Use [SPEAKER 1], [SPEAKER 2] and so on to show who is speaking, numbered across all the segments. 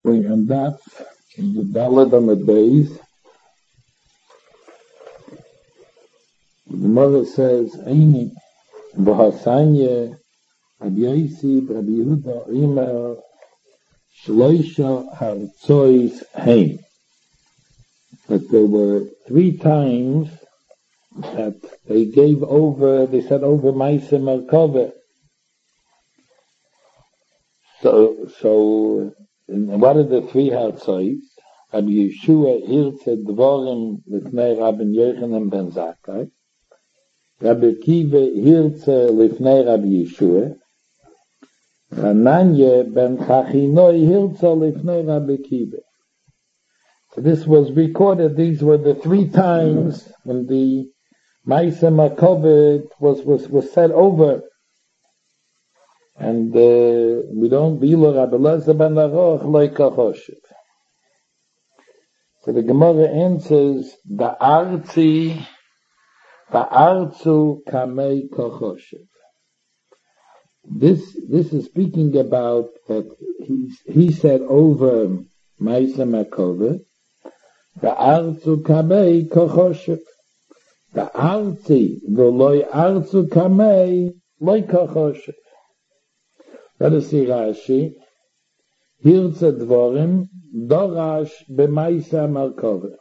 [SPEAKER 1] And that's the Daled on the days. The mother says, Eini, V'hasanye, Rabbi Yosi, Rabbi Yehuda, Imer, Shloisha Hartzois Heim. That there were 3 times that they gave over, they said over Maaseh Merkavah. So, what are the 3 Hartzois? Rabbi Yeshua Hirtze Dvorim Lifnei Rabbi Yochanan ben Zakkai. Rabbi Akiva Hirtze Lifnei Rabbi Yeshua. Hananya ben Chachinoi Hirtze Lifnei Rabbi Akiva. So this was recorded. These were the 3 times when the Maaseh Merkavah was said over. And we don't be Rabbi Elazar ben Aroch like Choshev. So the Gemara answers, the Arzu Kamei Kochoshev. This is speaking about that he said over Maaseh Merkavah, the Arzu Kamei Kochoshev. The Arzi, the Loi Arzu Kamei Loi Kochoshev. Let us see Rashi. Hirtze Dvorim, Dorash b'Maaseh Merkavah.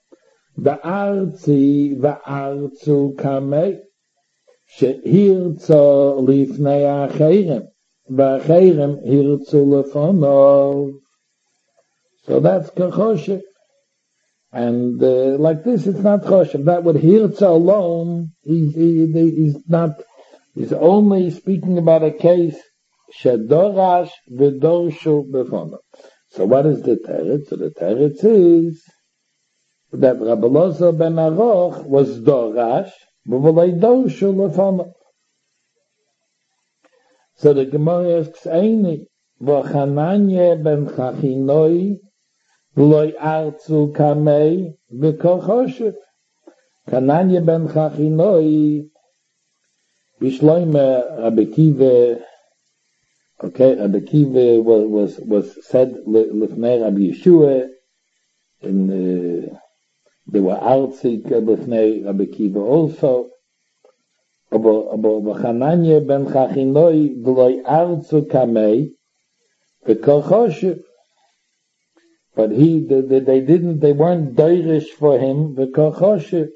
[SPEAKER 1] V'arzi v'arzu kamei, shehirtzo lifnei acheirem, v'acheirem hirtzu lefonov. So that's Choshev. And like this, it's not Choshev. That would hirtze alone, he's not, he's only speaking about a case Shedorash v'dorshu b'fonov. So what is the teretz? So the teretz is that Rabbi Elazar ben Aroch was dorash, v'volei dorshu lefonov. So the Gemara asks, Eini, v'chananya ben Chachinoi, v'loi arzu kamei v'kochoshev. Chananya ben Chachinoi, b'shloime Rabbi Akiva. Okay, Rabbi Akiva was said lifnei Rabbi Yeshua, and there were arzik lifnei Rabbi Akiva also. Aber Chananya ben Chachinoi v'loi arzu kamei v'kochoshev. But they weren't doirish for him v'kochoshev.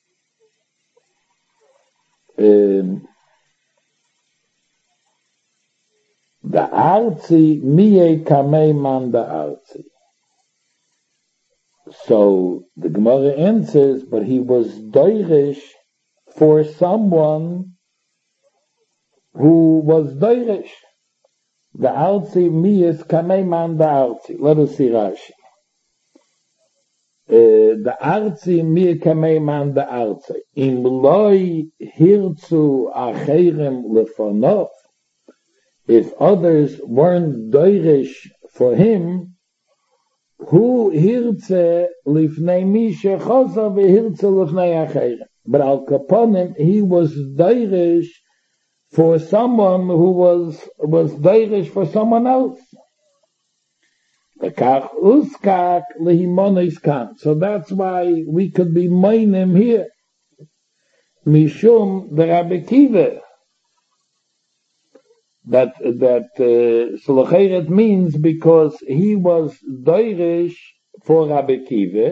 [SPEAKER 1] The arzi miye kamei man the arzi. So the Gemara answers, but he was doirish for someone who was doirish. The arzi miyes kamei man the arzi. Let us see Rashi. The arzi miye kamei man the arzi. Im loi hirtzu acheirem lefonov. If others weren't doirish for him, who hirtze lifnei misha chosa v'hirtze lifnei acheirem. But al kaponim, he was doirish for someone who was doirish for someone else. V'kach uskak lehimonis kan. So that's why we could be moinim here. Mishum the Rabbi Akiva. That Solacheret means because he was doirish for Rabbi Akiva,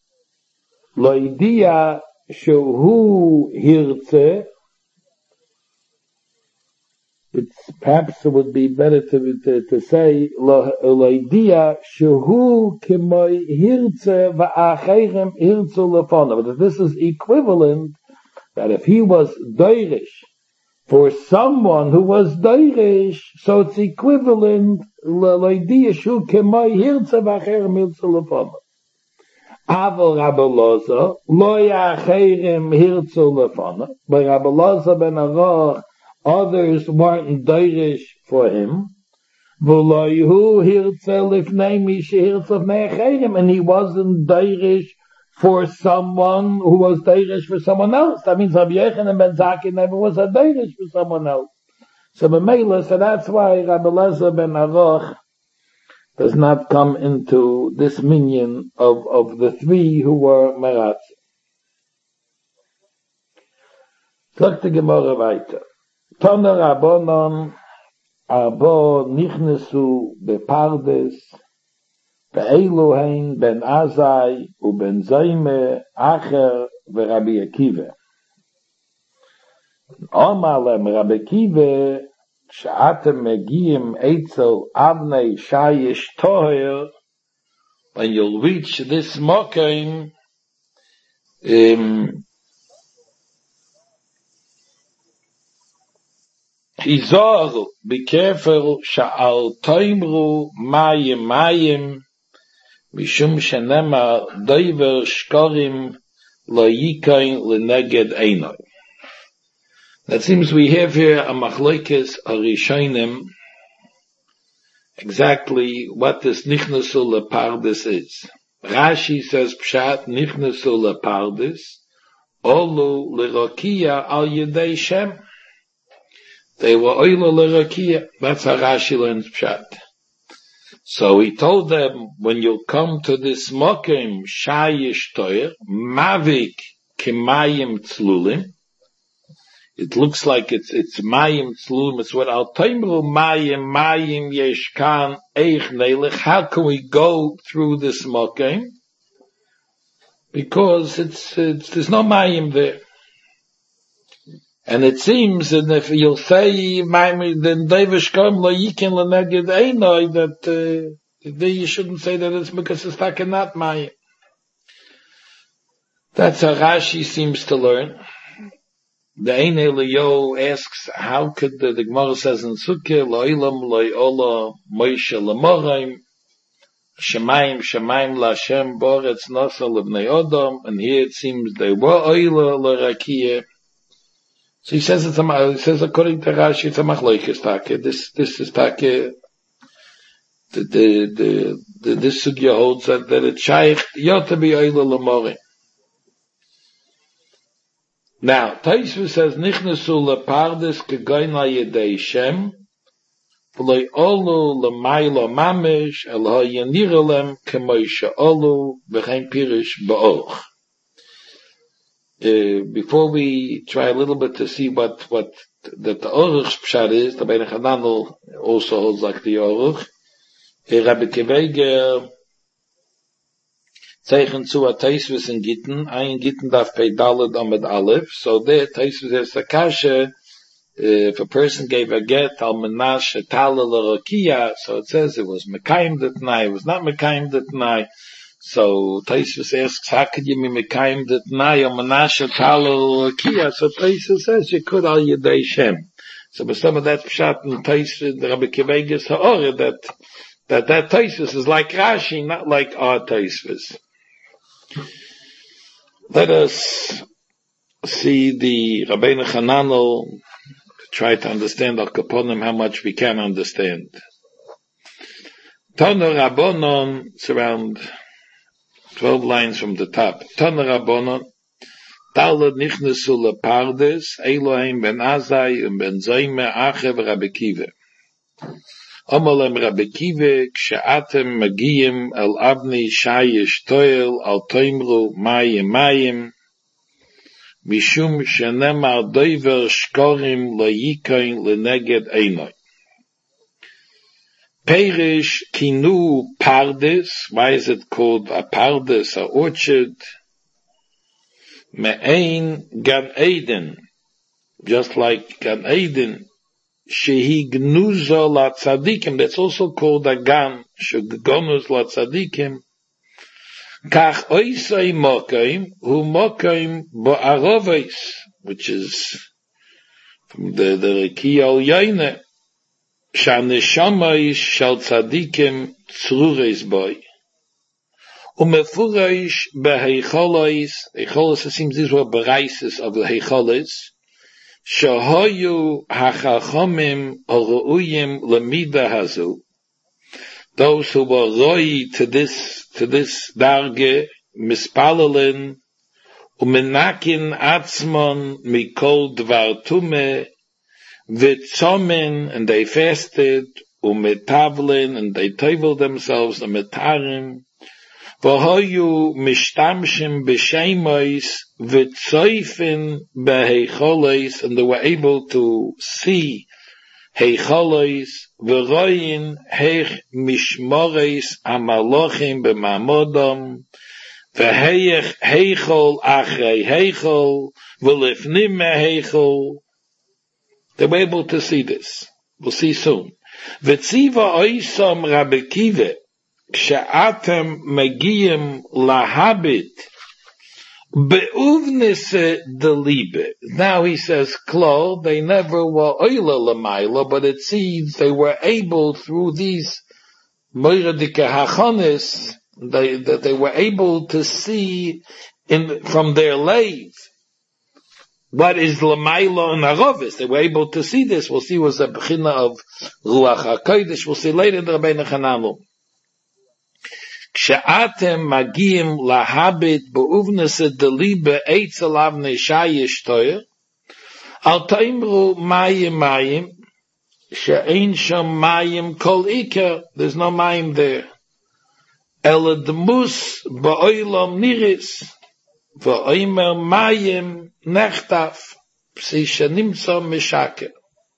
[SPEAKER 1] loidia shehu hirtze. Perhaps it would be better to say loidia shehu k'moi hirtze va'acheirem hirtzu lefonav. But this is equivalent that if he was doirish for someone who was doirish, so it's equivalent loidia shehu k'moi hirtze va'acheirem hirtzu lefonav. Aval Rabbi Elazar lo yacheirem hirtzu lefonav. But Rabbi Elazar ben Aroch, others weren't doirish for him. And he wasn't doirish for someone who was doirish for someone else. That means Rabbi Yochanan ben Zakkai never was a doirish for someone else. So that's why Rabbi Elazar ben Aroch does not come into this minyan of the three who were Meratz. Sagt die Gemara weiter. Tana Rabbanon Arbo nichnesu bepardes be'elohein ben Azai u ben Zayme Acher ve'Rabbi Akiva. Omalem Rabbi Akiva she'atem megiim eitzel avnei shayish toher, when you'll reach this mokim, Hizor, be careful, sha'al toimru mayim mayim, mishum shenema doiver shkorim lo yikain leneged einoi. That seems we have here a machlokes harishonim, exactly what this nichnasu lepardis is. Rashi says pshat nichnasu lepardis, olu lerokia al yedei Shem. They were oila l'rakia. That's how Rashi learns pshat. So he told them, when you come to this mokim, shayish toyer, mavik kemayim tzlulim, it looks like it's mayim tzlulim, it's what al taimru mayim yeshkan eich nelich. How can we go through this mokim? Because there's no mayim there. And it seems that if you'll say, then Davish Kom lo yikin leneged einoi, that you shouldn't say that it's because it's fucking not mayim. That's how Rashi seems to learn. The Ein Eliyahu asks, how could the Gemara says in Sukkah, lo ilam lo ola Moshe lemoraim, Shemayim la Shem boretz nasa lebnei Odom, and here it seems they were oila l'rakiyah. So he says he says according to Rashi it's a machlokes take. This is take. This sugya holds that it's shaykh yot to be oila l'morim. Now Taisva says nichnasu lepardes kegoyin la'yedei Shem v'loi olu l'maylo mamish el ha'yanirelem k'moisha olu v'chein pirish ba'och. Before we try a little bit to see what the Oruch's pshat is, the Bein Hananel also holds like the Oruch. Rabbi Kiveger zeichen zu a Taisvis in Gitten, ein Gitten darf pay Dalet Amid Aleph, so there Taisvis is a kasha, if a person gave a get al menash tala l'rokia, so it says it was mekayim d'tnai, it was not mekayim d'tnai. So Taisvis asks, how could you be mekayim d'tnai al menash tala l'rokia? So Taisvis says you could al yedei Shem. So with some of that pshat in Taisvis, the Rabbi Kiveger's ha'orah, that Taisvis is like Rashi, not like our Taisvis. Let us see the Rabbeinu Hananel, try to understand Al Kaponim how much we can understand. Tana Rabbanon, it's around 12 lines from the top. Tana Rabbanon, Talad nichnesu lepardes, Elohim ben Azai ben Zayme Achev Rabbi Akiva. Amalem Rabbi Akiva, kshe'atem magiyim el avni shayish toel al toimru mayim, mishum shenemar doiver shkorim lo yikain leneged einoi. Perish kinu pardes, why is it called a pardes, a orchard? Me'ein Gan Eden, just like Gan Eden, shehi gnuzo la tzadikim, that's also called a gan, shegonuz la tzadikim, kach oisai mokaim, hu mokaim bo'aroveis, which is from the Rekia al Yaine, shaneshama shal tzadikim tzrureis boy, umefuraish beheicholos, heicholos, it seems these were beraises of the heicholos, Shahoyu hachachomim haru'uyim lemida hazu. Those who were roi to this darge, mispalelin, umenakin atzmon mikol dvar tume, vitzomen, and they fasted, umetavlin, and they tovel themselves, the metarim, v'hoyu mishtamshim b'shemois v'tzoifin b'heicholos, and they were able to see heicholos v'royin heich mishmores hamalochim b'mamodam v'heich heichol achrei heichol v'lifnim meheichol. They were able to see this. We'll see soon. V'tziva oisam Rabbi Kiva K'she'atem megiyim lahabit be'uvnese delibe. Now he says, Klo, they never were oila lamayla, but it seems they were able through these moiradike hachonis, that they were able to see from their lave what is lamayla and arovis. They were able to see this. We'll see was the bechina of Ruach HaKodesh. We'll see later in the Rabbeinu Chananel. K'she'atem magiyim lahabit be'uvnese delibe eitz alav neshayish toyer al taimru mayim mayim she'ein sham mayim kol iker. There's no mayim there. Ela dmus ba'olam niris v'oimer mayim nechtaf psi shenimtza mishaker.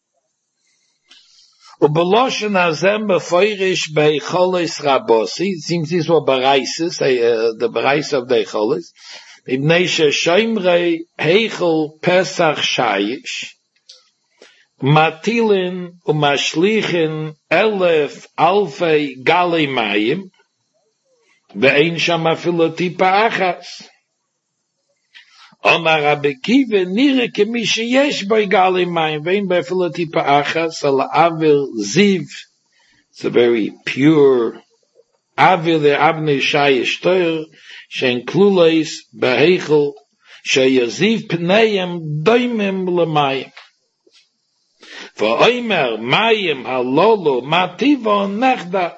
[SPEAKER 1] Ubeloshen hazem befeirish beicholis rabosi. It seems these were bereises, the bereis of the eicholis. Ibnei she'shoimrei heichel pesach shayish. Matilin umashlichin elef alfei galei mayim. Ve'ein sham afilo tipa achas. Omar Rabbi Kiva nire kemi sheyesh boi galei mayim ve'ein ba'afilo tipa achas ala avil ziv. It's a very pure avil the avnei shayish toyer she'en kluleis beheichel she'yaziv pneim doimim lemayim. V'oimer mayim halolu mativon nechdaf.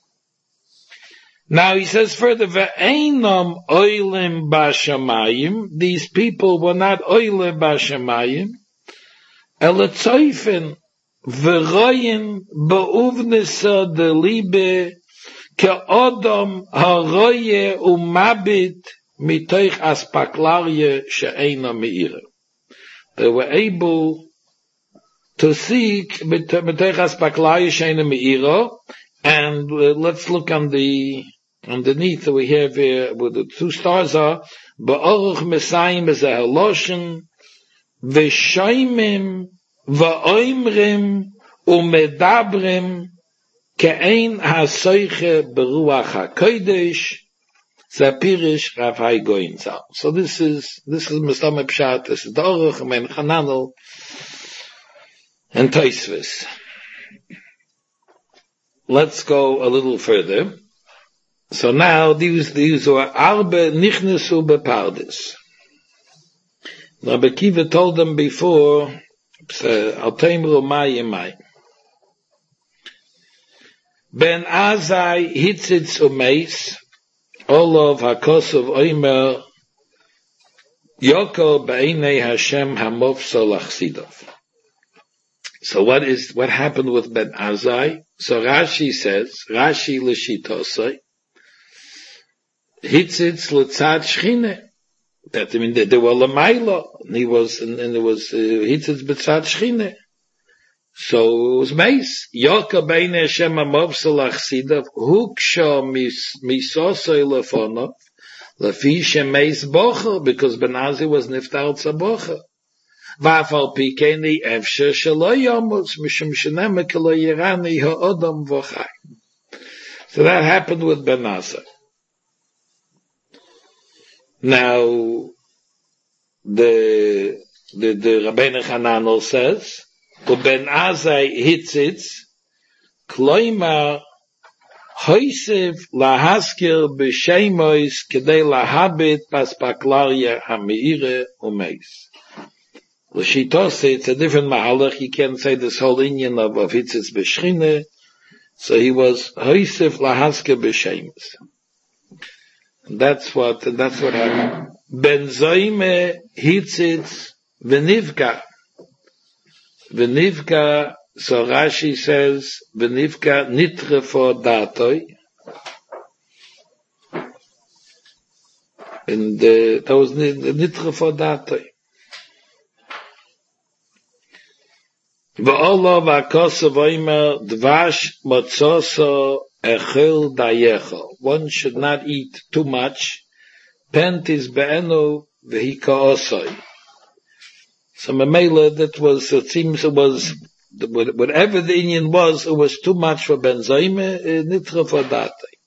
[SPEAKER 1] Now he says further, Ve'einam oilim b'shamayim. These people were not oilim b'shamayim. Ele tzoifen v'royin be'uvnesa delibe ke'odom haroye umabit mitoich aspaklarye she'eina me'ira. They were able to see mitoich aspaklarye she'eina me'ira. And let's look on the underneath we have here where the two stars are. Ba'oruch mesayim b'zehaloshen v'shoimim v'oimrim u'medabrim ke'ein ha'soiche beruach ha'kodesh zapirish Rav Hai Goyin Zal. So this is Mestame Pshat, this is the Oruch, Men Chananel, and Tosfos. Let's go a little further. So now these were arbe nichnesu bepardes. Rabbi Kiva told them before, al teimru mayim mayim. Ben Azai hitzitz umeis, Olav hakosov oimer, Yoko ba'inei Hashem hamofso lachsidov. So what happened with Ben Azai? So Rashi says, Rashi l'shitosai, hitzitz l'tzad shchine. That means they were l'mayla, and there was hitzitz b'tzad shchine. So it was meis. Yoka bein Hashem amavsel achsidav, huksha misosai lefonov, lefi shemeis bocha, because Ben Azai was niftar tzabocha. Va'afal pikeni efshe shelo yomos mishum shenema kelo yirani ha'odam v'chai. So that happened with Ben Azai. Now, the Rabbeinu Chananel says, Ben Azai hitzitz, kloimar hoisiv lahaskir b'sheimois kedei lahabit paspaklarya ha'meire umeis. L'shitose, it's a different mahalach. You can't say this whole Indian of hitzitz b'shchine. So he was hoisif lahaske b'shemus. That's what happened. Ben zoime hitzitz v'nivka. V'nivka So Rashi says, Benivka nitre for datoi. And that was nitre for datoi. V'olo v'akosa v'omer dvash motzoso echel dayecho. One should not eat too much. Pentis be'enu v'hika osoi. So Mamela, that was, it seems it was, whatever the Indian was, it was too much for Ben Zayme, nitre for datoi.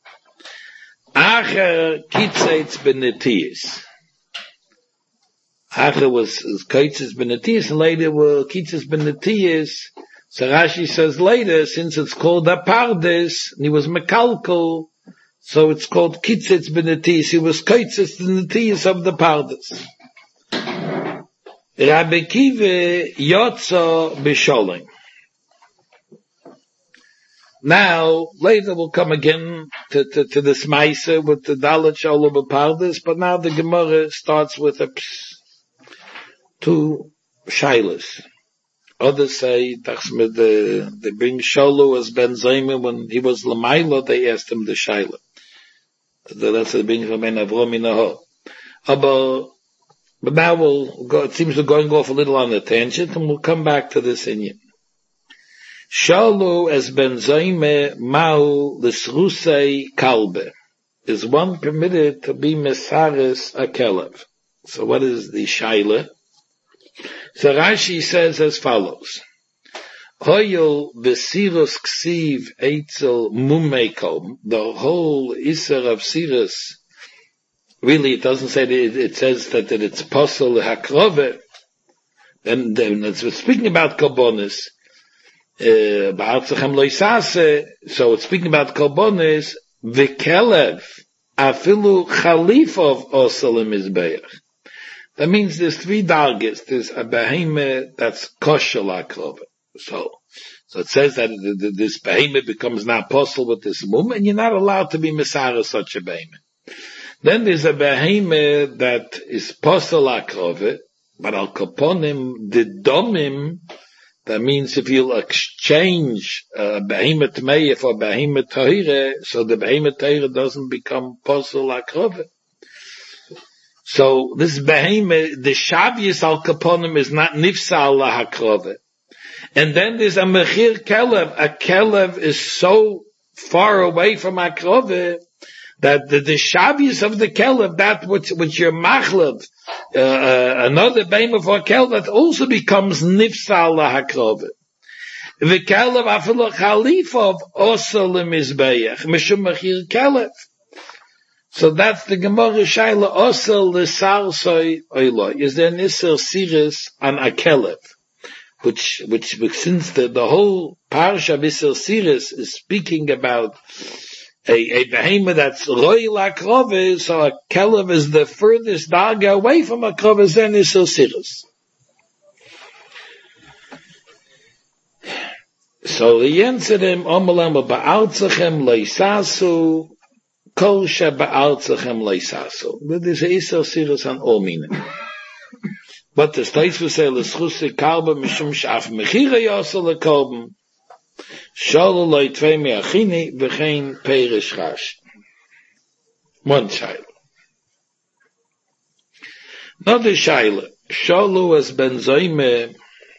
[SPEAKER 1] Acher kitzeitz benetiyis. Acher was kitzeitz benetiyis, and later were kitzeitz benetiyis. So Rashi says later, since it's called a pardes, and he was mekalkal, so it's called kitzeitz benetiyis. He was kitzeitz benetiyis of the pardes. Rabbi Kiva yotzo b'sholim. Now, later we'll come again to this Maisa with the Dalet Sholem Pardes, but now the Gemara starts with two Shilas. Others say, they bring Sholo as Ben Zayme when he was Lamaila, they asked him the Shaila. That's the bring from Ben Avrom Minaho. But now we'll go, it seems we're going off a little on the tangent, and we'll come back to this Inyan. Shalu as Ben Zayme Ma'u L'srusei Kalbe. Is one permitted to be Mesaris a Kelev? So what is the Shaila? So Rashi says as follows. Hoyel V'sirus Ksiv Eitzel Mumekom. The whole Isser of Sirus, really it doesn't say that it says that it's Posel Hakrove. And then it's speaking about Karbonis. So it's speaking about Karbonis, V'kelev, afilu chalifov osalim izbeach. That means there's three dargis. There's a behemoth that's kosher lakrov. So it says that this behemoth becomes not possible with this mum, and you're not allowed to be misara such a behemoth. Then there's a behemoth that is posel lakrov, but al kaponim the domim. That means if you'll exchange behemoth tmeya for behemoth tahira, so the behemoth tahira doesn't become posel lakrov. So this behemoth, the shavius al kaponim is not nifsal lahakrov. And then there's a mechir kelev. A kelev is so far away from akrov that the shavius of the kelev, that which you're machlav, another behemoth for a kelev, that also becomes nifsal lahakrov. The kelev afilu chalifov also lemizbeach mishum mechir kelev. So that's the Gemara Shaila also l'sarsoi oiloi. Is there an Isser Siris on a kelev? Which since the whole parsha of Isser Siris is speaking about a behemoth that's roi lakrove, so a kelev is the furthest darga away from a krove than Isser Siris. So the answer them omalam ba'alzachem leisasu kol sheba'alzachem leisasu. There's a Isser Siris on all meaning. But the states will say l'schusi kalba mishum shaf mechira yosel lekolben sholo loy tvei me'achini v'chein perish rash. One shaila. Another shaila. Sholo as ben zoyme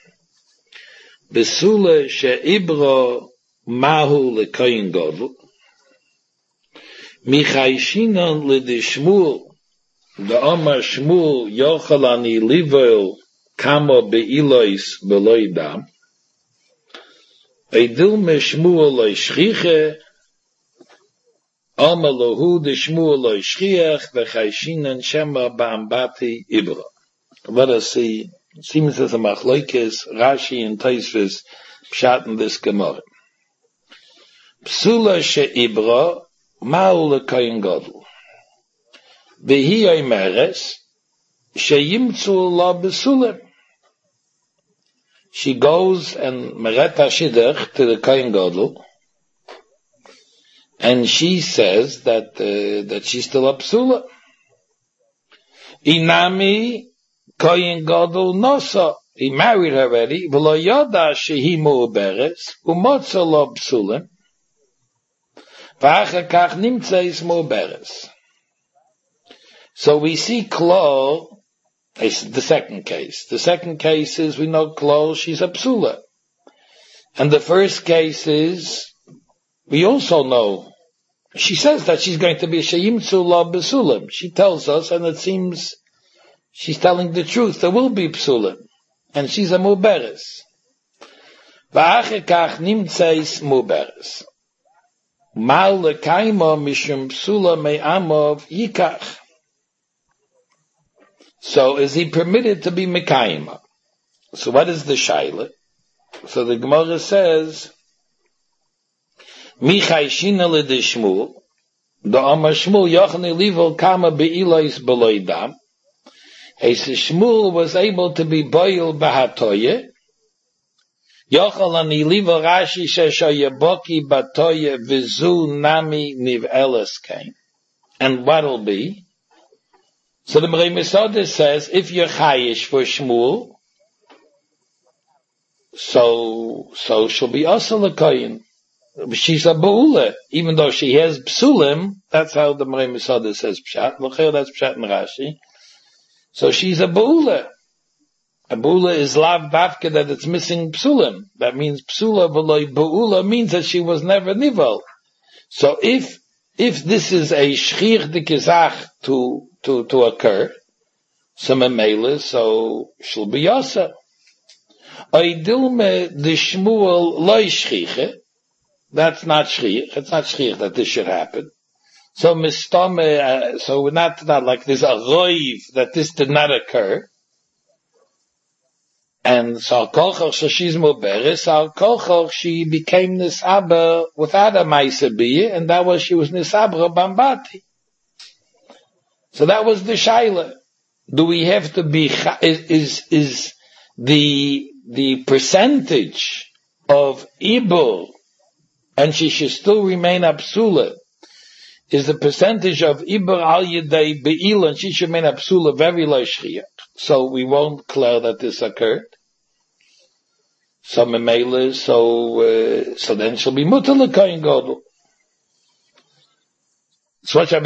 [SPEAKER 1] besule she'ibro mahu lekoyin godlu michayshinon l'dishmul the Omar Shmuel Yochalani Livel Kamo Beilois Beloidam Eidil Me Shmuel Loi Shchiche Omar Lohu De Shmuel Loi Shchiach V'chayshinan Shema Ba'ambati Ibra. Let us see, it seems as a machloikes, Rashi and Taisvis pshat in this Gemara. Psula She'ibra Ma'u L'Koyin Godl Vehi Oimeres Sheyimtzu La Besulim. She goes and Mereta Shidduch to the Kohen Gadol, and she says that she's still a Psula. Inami Kohen Gadol Nosa He married her already. V'lo yoda shehi mu'beres, u'motza lo psulim, v'achar kach nimtzeis mu'beres. So we see Klal, the second case. The second case is, we know Klal, she's a psula. And the first case is, we also know, she says that she's going to be a sheyimtzu lo b'sulim. She tells us, and it seems she's telling the truth, there will be psulim. And she's a muberes. V'acher kach nimtzeis muberes. Mal lekaima mishum psula me'amov yikach. So is he permitted to be mekayima? So what is the shaila? So the Gemara says, Michai shina l'de Shmuel, the Amar Shmuel yochni livol kama be'ilois beloidam. He says Shmuel was able to be boil bahatoye. Yochal ani livol Rashi sheshayaboki batoye vizu nami niv eles came. And what'll be? So the Merei Mesoda says, if you're chayish for Shmuel, so she'll be also a koyin. She's a ba'ula, even though she has psulim. That's how the Merei Mesoda says pshat. L'chayr, that's pshat in Rashi. So she's a ba'ula. A ba'ula is lav dafka that it's missing psulim. That means psula v'loi ba'ula means that she was never nivel. So if this is a shchir dikizach to occur, so she'll be yasa. Oidilme the Shmuel loy shchiche. That's not shchich. It's not shchich that this should happen. So mistame. So we're not like there's a roiv that this did not occur. And so al-kochach, so she's muberes. Al-kochach, she became nisaber without a ma'aseh, and that was she was nisaber bambati. So that was the shaila. Do we have to be, is the percentage of ibur, and she should still remain absula, is the percentage of ibur al yedei be'il, and she should remain absula very low shchiyah. So we won't declare that this occurred. So memela, so then she'll be mutar l'kohen gadol. So on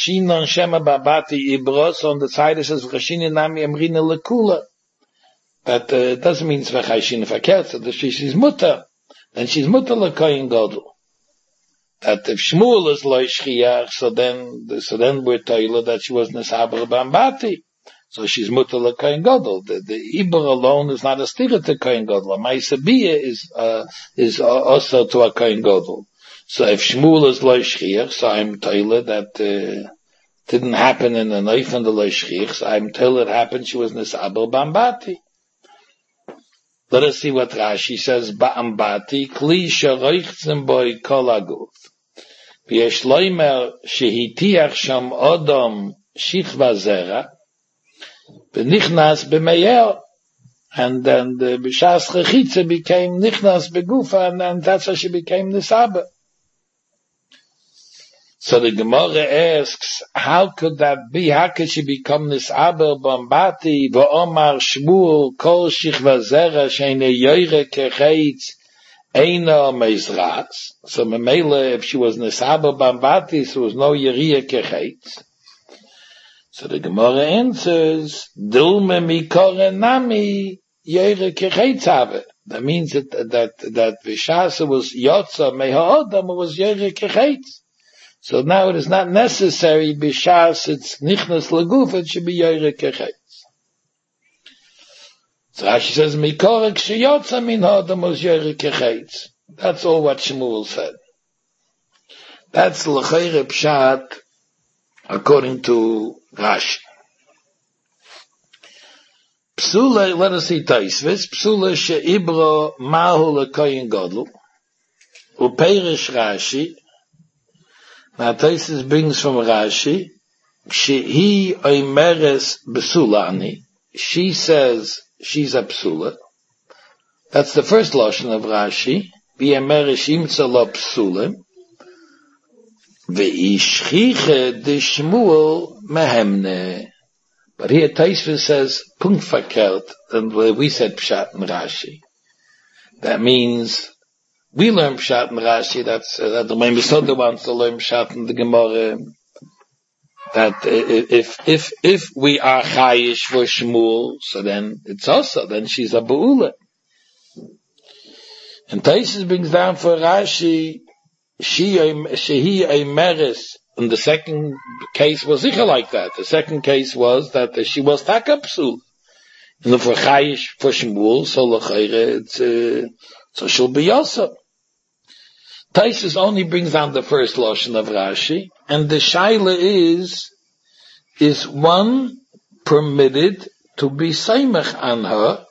[SPEAKER 1] the side it says v'chashina nami amrina lekula. But it doesn't mean v'chashina verkehrt. So that she's mutar, then she's mutar l'kohen gadol. That if Shmuel is loy shchiach, so then we're told that she was nesaber bambati. So she's mutar l'kohen gadol. The ibur alone is not a stira to kohen gadol. Ma'aseh is also to a kohen gadol. So if Shmuel is loy shchiach, so I'm told that didn't happen in the knife and the loy shchiach. So I'm told it happened. She was nesaber bambati. Let us see what Rashi says. Bambati kli sheroichtzim boi kol aguf. V'yesh loimer shehitiach sham odom shichva zera. B'nichnas b'meyer, and then the b'shas chechitze became nichnas b'gufa, and that's how she became nisaber. So the Gemara asks, how could that be? How could she become nisaber bambati? V'omar Shmuel kol shichva zera she'ene yoyre kechetz eina mezratz. So memela, if she was nisaber bambati, so there was no yeriyah kechetz. So the Gemara answers, Dilme mikore nami yere kechetz have. That means that Vishasa was yotza meha'odam was yere kechetz. So now it is not necessary Bishas it's nichnas laguf, it should be yere kechetz. So Rashi says mikore kshiyotza min ha'odam was yere kechetz. That's all what Shmuel said. That's l'chayre pshat according to Rashi. Psula, let us see Taisvis. Psula she'ibro mahu l'koyin gadol. Upeirish Rashi. Now Taisvis brings from Rashi. Shehi oimeres besulani. She says she's a psula. That's the first lashon of Rashi. V'yemeres imtza lo psulim. Ve'ishchiche de Shmuel mehemne.
[SPEAKER 2] But here Taisva says Punkt verkehrt, and we said Pshat and Rashi. That means we learn Pshat and Rashi. That's that the main Mesoda wants to learn Pshat in the Gemara. That if we are chayish for Shmuel, so then it's also then she's a beula. And Taisva brings down for Rashi, shehi a meres. And the second case was sicher like that. The second case was that she was takapsul. And for chayish for Shmuel, so l'chayre so she'll be also. Taisus only brings down the first lashon of Rashi, and the shaila is one permitted to be seimach on her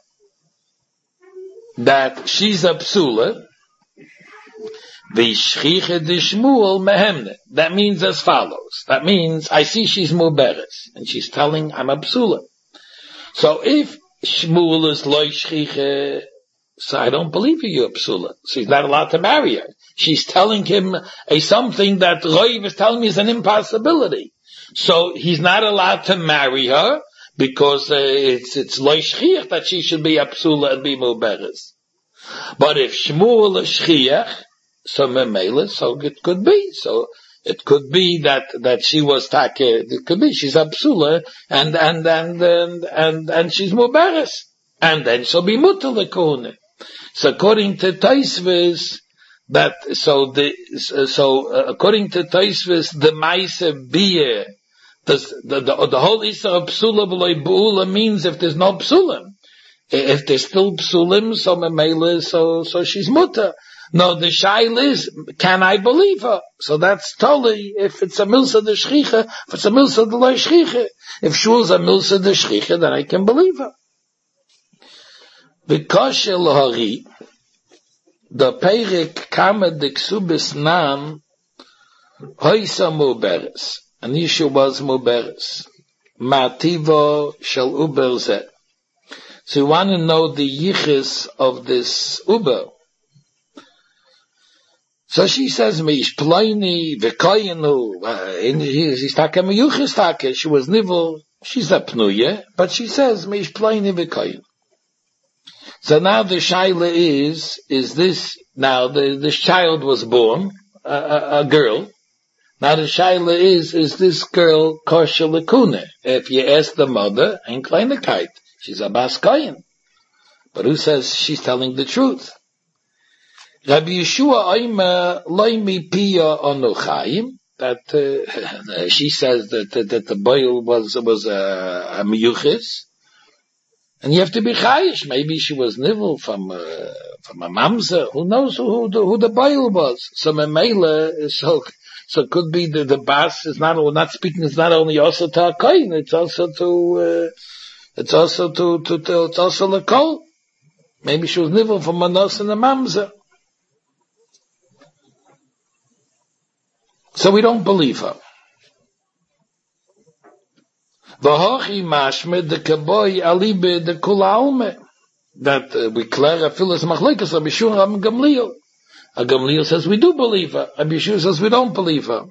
[SPEAKER 2] that she's a psula, v'shchiche de Shmuel mehemne. That means as follows. That means I see she's muberes, and she's telling I'm a psula. So if Shmuel is loy shchiche, so I don't believe you're a psula. So he's not allowed to marry her. She's telling him something that Roiv is telling me is an impossibility. So he's not allowed to marry her because it's loy shchiach that she should be a psula and be muberes. But if Shmuel is shchiach, so memela, so it could be. So it could be that she was take. It could be she's a psula and she's muberes, and then she'll be mutal lekone. So according to Taisvis, according to Taisvis, the Maisa Bia, the whole Issa of Psula B'loi B'ula means if there's no Psulim. If there's still Psulim, so Memela, so she's muta. No, the shail is, can I believe her? So that's totally, if it's a milsa de shchicha, if it's a milsa de lo shchicha. If Shul's a milsa de shchicha, then I can believe her. Because Hari, the Peirik Kama de Ksubis Nan, Hoysa Muberes. And Yishu was Muberes. Mativo Shal Uber Zeh. So you want to know the yichis of this Uber. So she says, Mish Ploini V'koyenu, she's taka meyuchis taka, she was nivel, she's a pnuya, but she says, Mish Ploini V'koyenu. So now the shaila is this, now this child was born, a girl. Now the shaila is this girl kosher lekune? If you ask the mother, ein kleinigkeit, she's a bas koyin. But who says she's telling the truth? Rabbi Yeshua Oima loimi piya onuchayim, that she says that the boil was a miyuchis. And you have to be chayish. Maybe she was nivel from a mamza. Who knows who the boil was? So memela, so it could be the bas is not speaking. It's not only also to a koyin. It's also lekol. Maybe she was nivel from manos and a mamza. So we don't believe her. V'hochi mashme de kaboy alibe de kulalme. That we clear a filas machlekas Rabbi Yeshua and Gamliel. Gamliel says we do believe her. Rabbi Yeshua says we don't believe her.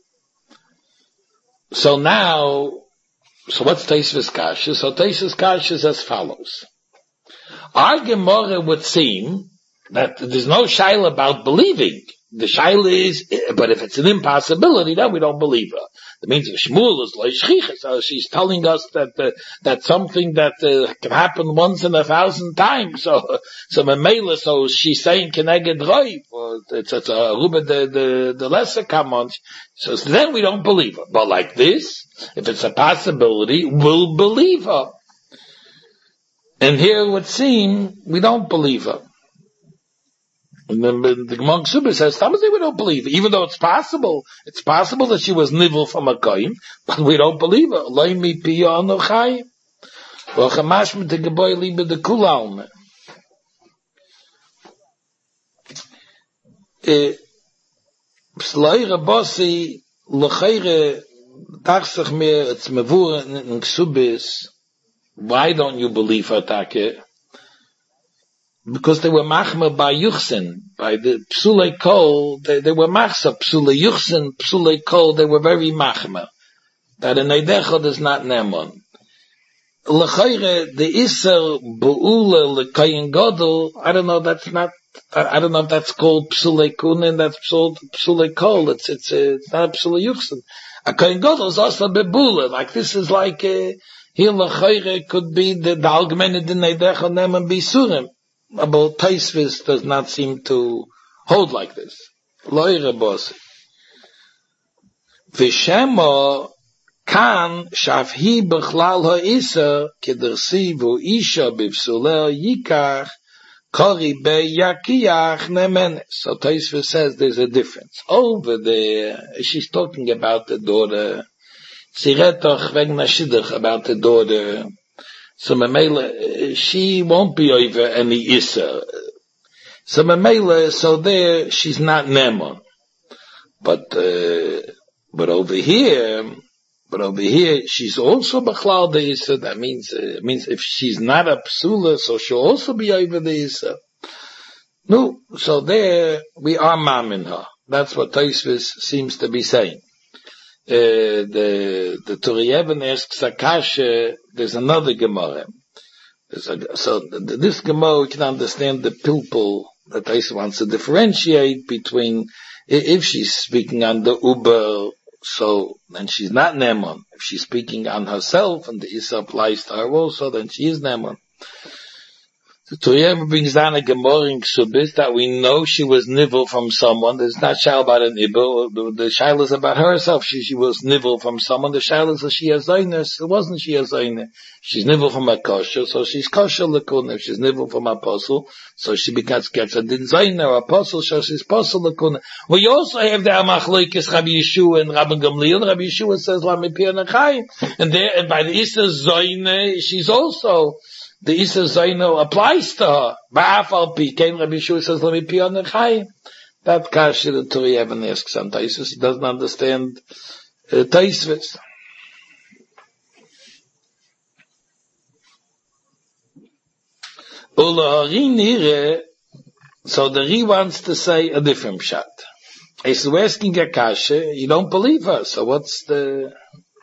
[SPEAKER 2] So now, what's Taisva's kasha? So Taisva's kasha is as follows. Our Gemara would seem that there's no shaila about believing. The shaila is, but if it's an impossibility, then we don't believe her. That means if Shmuel is like shchicha, so she's telling us that something that can happen once in 1,000 times. So Memela, so she's saying keneged roiv, or it's a ruba the lesser common. So then we don't believe her. But like this, if it's a possibility, we'll believe her. And here it would seem we don't believe her. And then the Gemara Ksubah says, we don't believe it. Even though it's possible that she was nivel from a kohen, but we don't believe her. Loi mi piya anochai, v'chamash mit geboy libe de kulalme. P'sloire bossi, l'cheire, tachsach mir, it's mevur in Ksubis, why don't you believe her, Take? Because they were machma by Yuchsin, by the Psulei Kol, they were machsa, Psulei Yuchsin, Psulei Kol, they were very machma. That an Eidechod is not Nemon. L'chayre, the Isser Be'ula L'Kayin Gadol, I don't know, I don't know if that's called Psulei Kunin, that's Psulei Kol, it's not Psulei Yuchsin. A Kayin Gadol is also Be'ula, like this is like, here L'chayre could be the Algemene Dinei Decha Neman Bisurim. About Taisvis does not seem to hold like this. Loire Bosi. V'shema, Kan shafhi b'chlal ha'isa kedersivu isha b'psuleh yikach kori be'yakiach nemenes. So Tosfos says there's a difference. Over there, she's talking about the daughter. Sie redt doch wegen der Shidduch about the daughter. So Mamela, she won't be over any isa. So Mamela, so there she's not Nemon. But over here, she's also B'chlal the Issa. That means if she's not a Psula, so she'll also be over the Issa. No, so there we are Mamin her. That's what Tosfos seems to be saying. The Turiyevin asks Akasha, there's another Gemara. So this Gemara, we can understand the pilpul that Tosfos wants to differentiate between, if she's speaking on the Uber, so then she's not Neman. If she's speaking on herself and the Issa applies to her also, then she is Neman. The Torah brings down a Gemara in Ksubis that we know she was nivel from someone. There's not shayla about an Ibel. The shayla is about herself. She was nivel from someone. The shayla is that she has zaynus. It wasn't she has zaynus. She's nivel from a kosher, so she's kosher lekun. If she's nivel from apostle, so she gets a din zaynus or apostle, so she's apostle lekun. We also have the Amachloikis Rabbi Yeshua and Rabbi Gamliel. Rabbi Yeshua says la mipir nechayim, and by the Issa zaynus, she's also. The Issa Zaino applies to her. Ba'afal Pikein, Rabbi Yeshua says, let me pee on the Chayim. That Kashi the Turiyevin asks on Tosfos. He doesn't understand Tosfos. So the Ri wants to say a different shot. He's asking a Kashi, you don't believe her, so what's the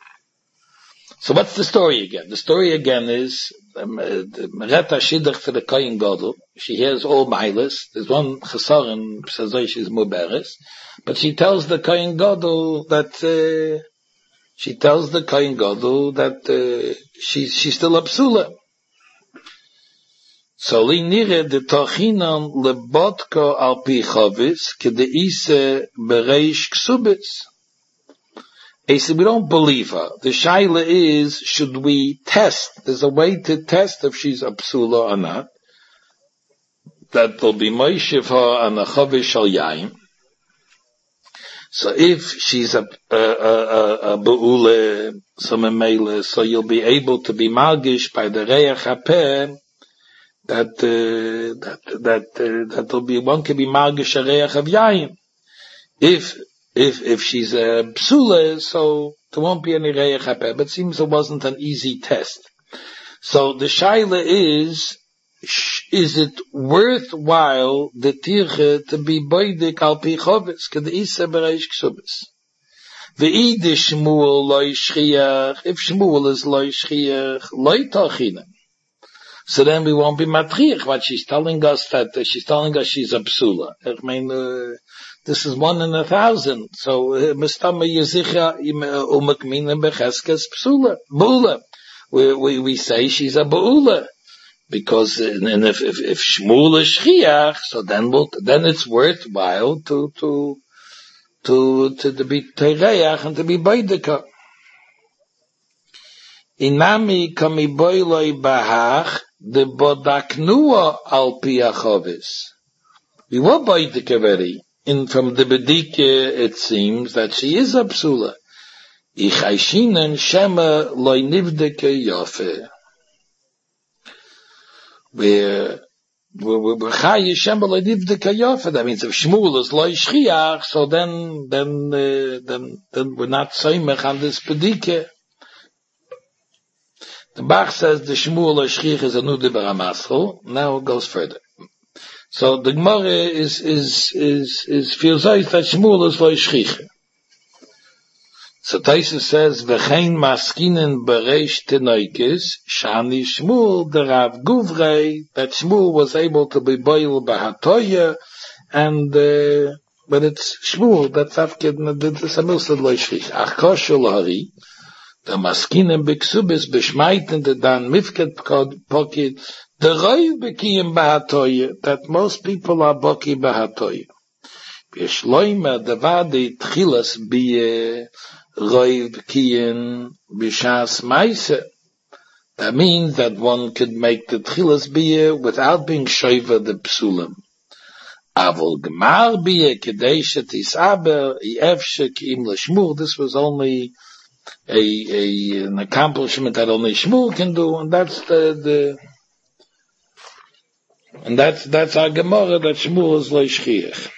[SPEAKER 2] story again? The story again is, Mereta Shidduch for the Kohen Gadol. She hears all Mailas. There's one Chesaron, says she's Muberes. But she tells the Kohen Gadol that, she's still a Psula. So li nire de Tochinan lebotko al pi chovis, ke de ise bereish ksubitz. He said, we don't believe her. The shaila is, should we test? There's a way to test if she's a psula or not. That will be moishiv her and a chavish shal yaim. So if she's a be'ule, some emele, so you'll be able to be malgish by the reach hapeh, that will be, one can be malgish a reach of yaim. If she's a psula, so there won't be any reich hapeh. But it seems it wasn't an easy test. So the shaila is it worthwhile the tirche to be boidik al pi chovis, ke the isa bereish ksubis? Ve'ide Shmuel loy shchiach, if Shmuel is loy shchiach, loy tachinem. So then we won't be matriach, what she's telling us she's a psula. I mean, this is 1 in 1,000. So, mistama yezicha umakmina becheskes psula, bula. We say she's a bula. Because, and if Shmuel is shchiach, so then it's worthwhile to be tereach and to be baidika. Inami kami boiloi bahach, the bodaknua al piachovis. We were baidika already. From the bedike, it seems that she is a psula. Ich aishinen shema loy nivdeke yofe. Where chayi shema loy nivdeke yofe. That means if Shmuel is loy shchiach, so then we're not soymech on this bedike. The Bach says the Shmuel loy shchiach is a nude baramasro. Now it goes further. So the Gemara is feels that Shmuel is loy shchiach. So Taisa says, V'chein maskinen bereish tenoikis, shani Shmuel, the Rav Guvrei, that Shmuel was able to be boiled bahatoya, and, but it's Shmuel, that's afkid, it's a milsad loishich. Ach koshul hari, the maskinen biksubis bishmaiten, the dan mifket pokit, the roiv bekiyim bahatoya, that most people are boki bahatoya. Bishloima, the vadi tchilas biye, Roiv Kiyin Bishas Maise. That means that one could make the Tchilas Biyah without being Shoiva the Psulim. Avol Gemar Biyah Kedesha Tisaber Yefshe Kiim L'Shmur. This was only an accomplishment that only Shmur can do, and that's that's our Gemara that Shmur is Leishchiach.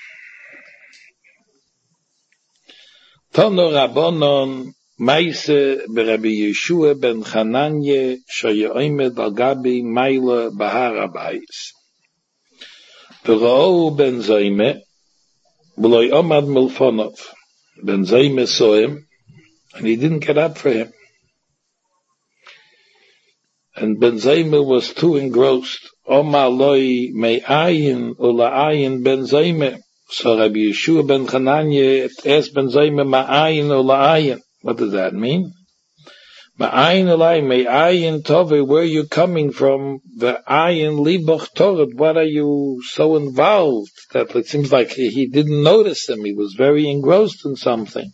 [SPEAKER 2] Tonu Rabbanon Maise B'Rabbi Yeshua ben Chananye Shoyeoimed al Gabi Maila Bahar Abayis. V'ra'ou ben Zayme V'loi Omad Milfonov. Ben Zayme saw him, and he didn't get up for him. And Ben Zayme was too engrossed. Omar loi me'ayin ula'ayin Ben Zayme. So Rabbi Yeshua ben Chananya asked Ben Zayme ma'ayin or la'ayin. What does that mean? Ma'ayin or la'ayin, me'ayin tove, where are you coming from? Ve'ayin liboch torah, what are you so involved? That it seems like he didn't notice him, he was very engrossed in something.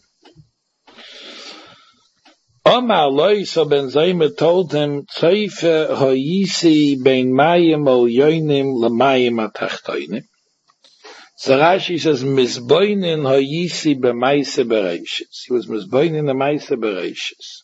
[SPEAKER 2] Omar loi, so Ben Zayme told him, Tzeife hoyisi bein mayim ol yoinim l'mayim atachtoinim. So Rashi says, Mizboinin hoyisi b'maise bereishis. He was Mizboinin the maise bereishis.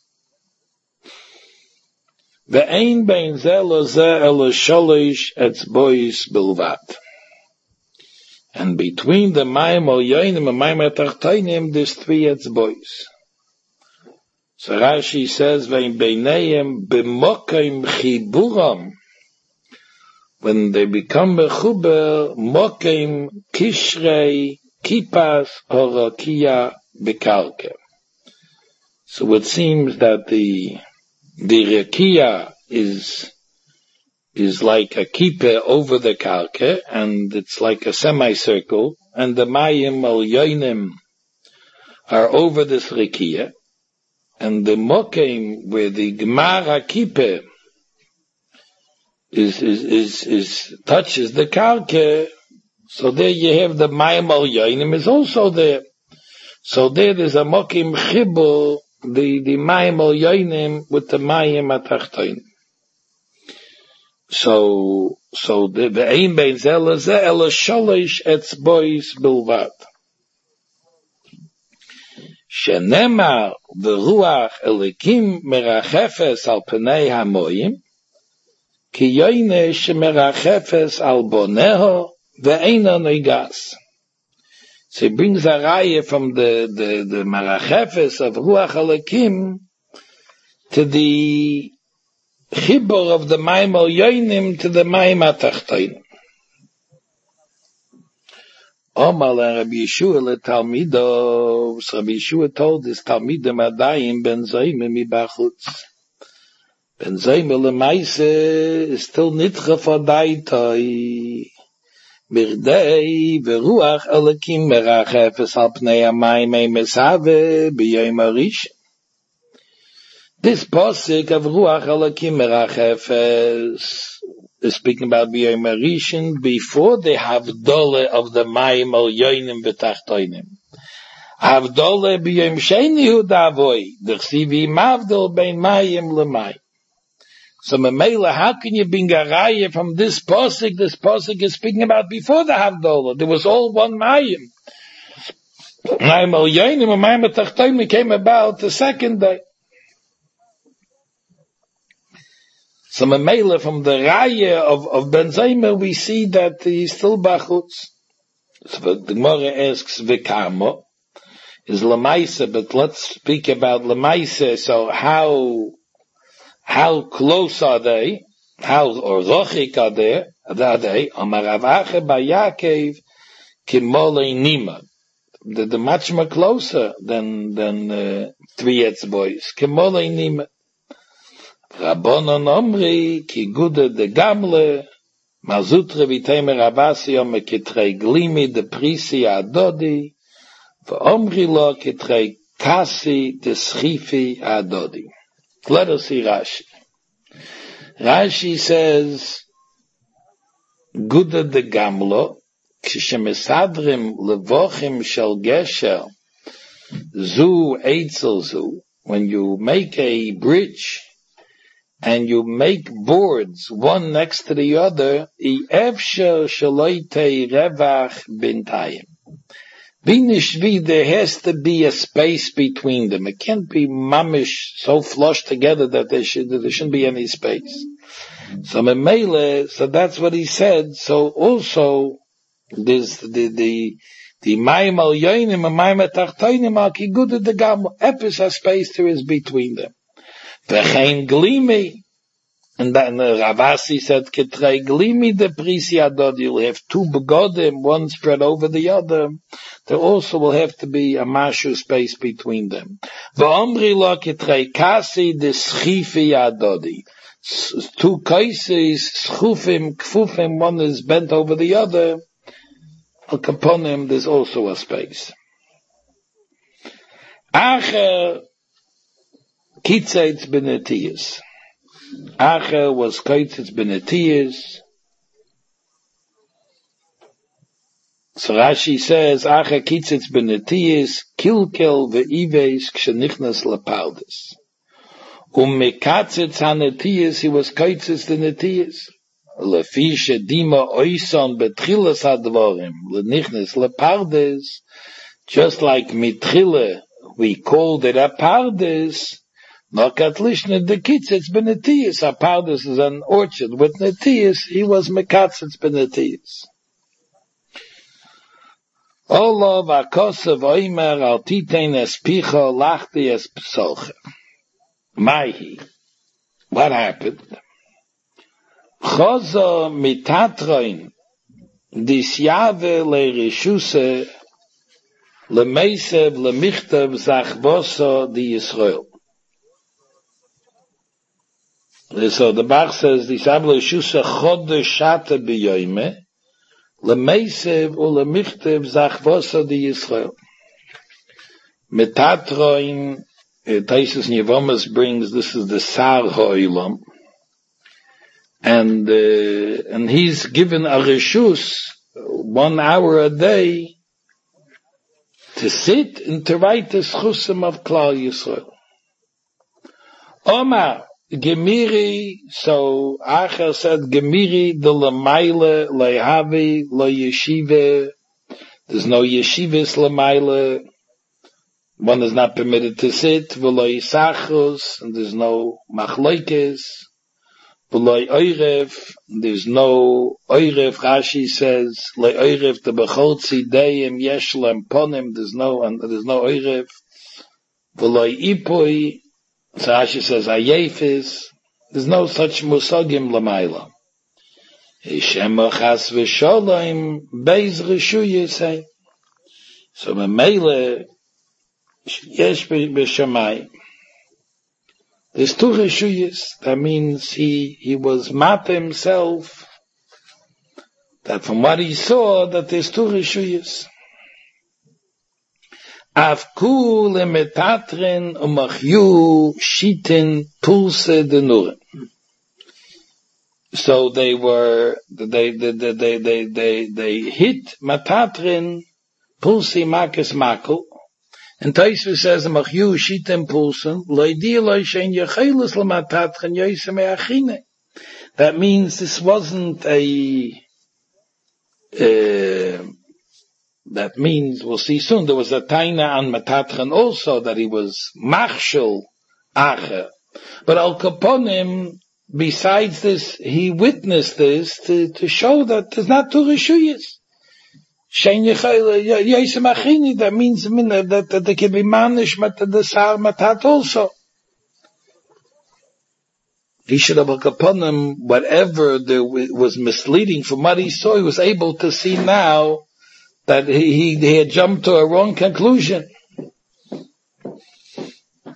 [SPEAKER 2] Ve'ein bein zeh lo zeh elo sholish etzbois bilvat. And between the mayim ol yoinim and mayim atachtoinim, there's 3 etzbois. So Rashi says, Ve'ein beinayim b'mokaim chiburam. When they become mechuber, mokim kishrei kipas horokia bekalke. So it seems that the rekia is like a kippah over the kalke, and it's like a semicircle, and the mayim al yoinim are over this rekia, and the mokim where the gemara kippah is touches the karke, so there you have the mayim al yoinim is also there. So there's a mokim chibur, the mayim al yoinim with the mayim atachtoinim. So the ein bein zeh zeh elo sholish etzbois bilvat. Shenemar v'ruach elikim merachefes al penei hamoyim. Ki yoine shemerachefes al boneho ve'eina noigas. So he brings a raya from the merachefes of Ruach Elokim to the chibur of the mayim al yoinim to the mayim atachtoinim. Omar Rabbi Yeshua leTalmido. So Rabbi Yeshua told his Talmidim Adayim ben Zayme mi bachutz. Ben Zayme lemaise is still nitcha for daitoi. Birdei veruach Elokim merachefes al pnei hamayim mesave b'yom harishon. This pasuk of ruach Elokim merachefes is speaking about b'yom harishon before the havdalah of the mayim al yoinim v'tachtoinim. Havdalah b'yom sheni hu davoi d'chsivi mavdol bein mayim l'mayim. So Mamela, how can you bring a raya from this pasuk? This pasuk is speaking about before the Havdalah. There was all one mayim. Mayim al yoinim and mayim atachtoinim came about the second day. So Mamela, from the raya of Ben Zayme, we see that he's still bachutz. So the Gemara asks v'kamo is lemaisa, but let's speak about lemaisa. So how close are they? Or rochik are they? Amar Rav Acha bar Yaakov kimolei nima. They're much more closer than 3 etzbois. Kemolei nime. Rabbanon omri, ki gude de gamle, mazutre vitemer abasi ome kitrei glimi de prisi adodi, v'omri lo kitrei kasi de schifi adodi. Let us see Rashi. Rashi says, gude de gamlo, כששמסדרים לבוכים של גשר, zu eitzel zu, when you make a bridge, and you make boards, one next to the other, efsher shaloitei revach bintayim. Binishvi, there has to be a space between them. It can't be mamish so flush together that there shouldn't be any space. So memele, so that's what he said. So also, there's the mayim al yoinim and mayim atachtoinim al kigudu de gam, epis has space there is between them. V'chein glimi, and then Ravasi said, Ketrei glimi de prisi adod, you'll have 2 begodim, one spread over the other. There also will have to be a mashu space between them. V'omri lo ketrei kasi de schifi adodi. 2 kaises, schufim, kfufim, one is bent over the other. Al kaponim, there's also a space. Acher Kitzetz benetiyas. Acher was Kitzetz benetiyas. So Rashi says, Acher Kitzetz benetiyas, kilkel ve'ives kshenichnas lepardes. Mekatzetz hanetiyas, he was Kitzetz the netiyas. Lefi shedima oison betchilas hadvorim, lenichnas lepardes, just like mitchile, we called it a pardes. Nokat lishne de kitzetz benetiyas. A pardes is an orchard with netiyas. He was mekatzetz benetiyas. Olav akosav oimer al titein espicha lachti es psoche. Maihi. What happened? Chozo mitatroin disyave le rishuse lemeisev lemichtav zachvoso di Yisrael. So the Bach says, Disable Shusa Chodesh Shata B'yoyme, Lemeisev u'lemichtav zachvosa di Yisrael. Metatroin, Taisus Yevomas brings, this is the Sar Ha'olam, and he's given a reshus 1 hour a day to sit and to write the schusim of Klal Yisrael. Omar, Gemiri, so Acher said, Gemiri de lemaile lehavi lo yeshiva. There's no yeshivas lemaile. One is not permitted to sit. V'lo yisachos, and there's no machlokes. V'lo oirev, there's no oirev. Rashi says, lo oirev the bechol tzideim yesh lem ponim. There's no oirev. V'lo ipoi. So Rashi says, ayefis, there's no such musagim lamaila. Shema chas v'sholem, beis rishu yisei. So memele, yesh b'shamay. There's 2 rishuyas. That means he was mata himself, that from what he saw, that there's 2 rishuyas. Afku lemetatren umachyu shiten pulse de nuren. So they hit matatren pulse makes makel. And Taisva says machyu shiten pulsen loidi lo shein yecheles lematatren yoisem eachine. That means this wasn't that means, we'll see soon, there was a taina on Metatchen also, that he was machshel acher. But Al Kaponim, besides this, he witnessed this to show that there's not 2 rishuyas. Shein yosem achini, that means that there can be manish the sar matat also. He should have Al Kaponim, whatever there was misleading from what he saw, he was able to see now that he had jumped to a wrong conclusion.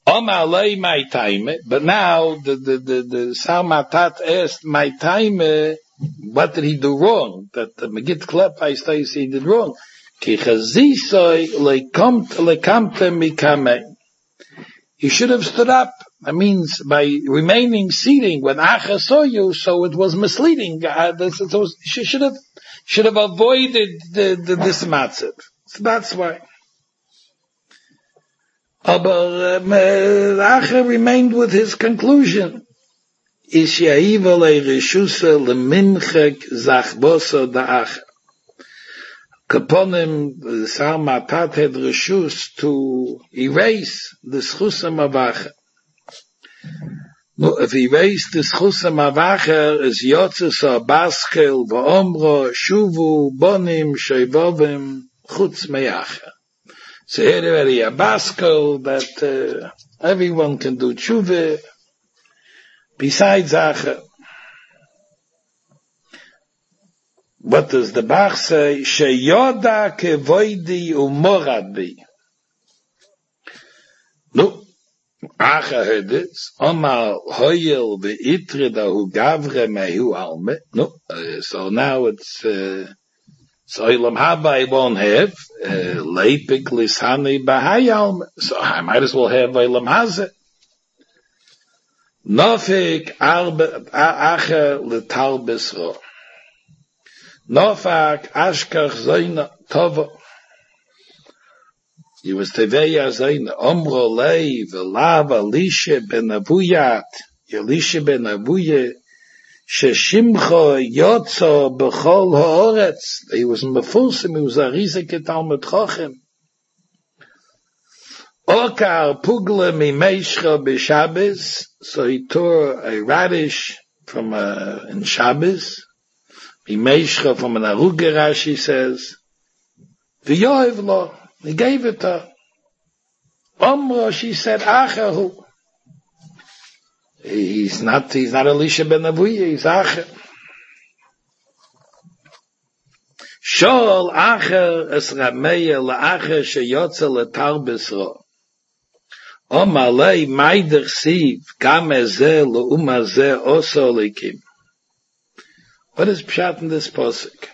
[SPEAKER 2] Omalei my time, but now the Salmatat asked my time, what did he do wrong? That the Megit Klepai says he did wrong. Ki chazisoi lekamte mikame. He should have stood up. That means by remaining seating when Acha saw you, so it was misleading. She should have avoided this matzav. So that's why. Aber Acha remained with his conclusion. Ish yahiva le'rishusa le'minchek zachbosa da'acha. Kaponim, the Salmatat had reshus to erase the schusam of Acha. No, if he erased the schusam of Acha, is yotzes baskel v'omro shuvu bonim shevovim chutz me'acha. So here already a baskel that everyone can do tshuva besides Acha. What does the Bach say? Sheyoda kevoidi umorad bi. No, Acha heard this. Omal hoyel veitre dahu gavre mehu alme. No, so now it's so Olam Haba I won't have leipik lisani bahai alme. So I might as well have Olam Hazeh. Nofik Acha letal besro. Nofak Ashkach Zayna Tova. He was Teveya Zayna Omro Lei Velava Lisha Ben Avuyat Yelisha Ben Avuye Sheshimcha Yotzo Bechol Haaretz. He was Mefulsim, he was a Rizike Talmud Chochem. Okar Pugle Mimeishcha B'Shabbos. So he tore a radish from in Shabbos. Mimeishcha from an Aruga Rashi says, V'yohev lo, he gave it to her. Omro, she said, Achahu. He's not Elisha ben Avuye, he's Acha. Shol Acha es Rameya la'acha sheyotze letar besro. Omalei meider siv, kam ezeh le'umazeh oso likim. What is pshat in this pasuk?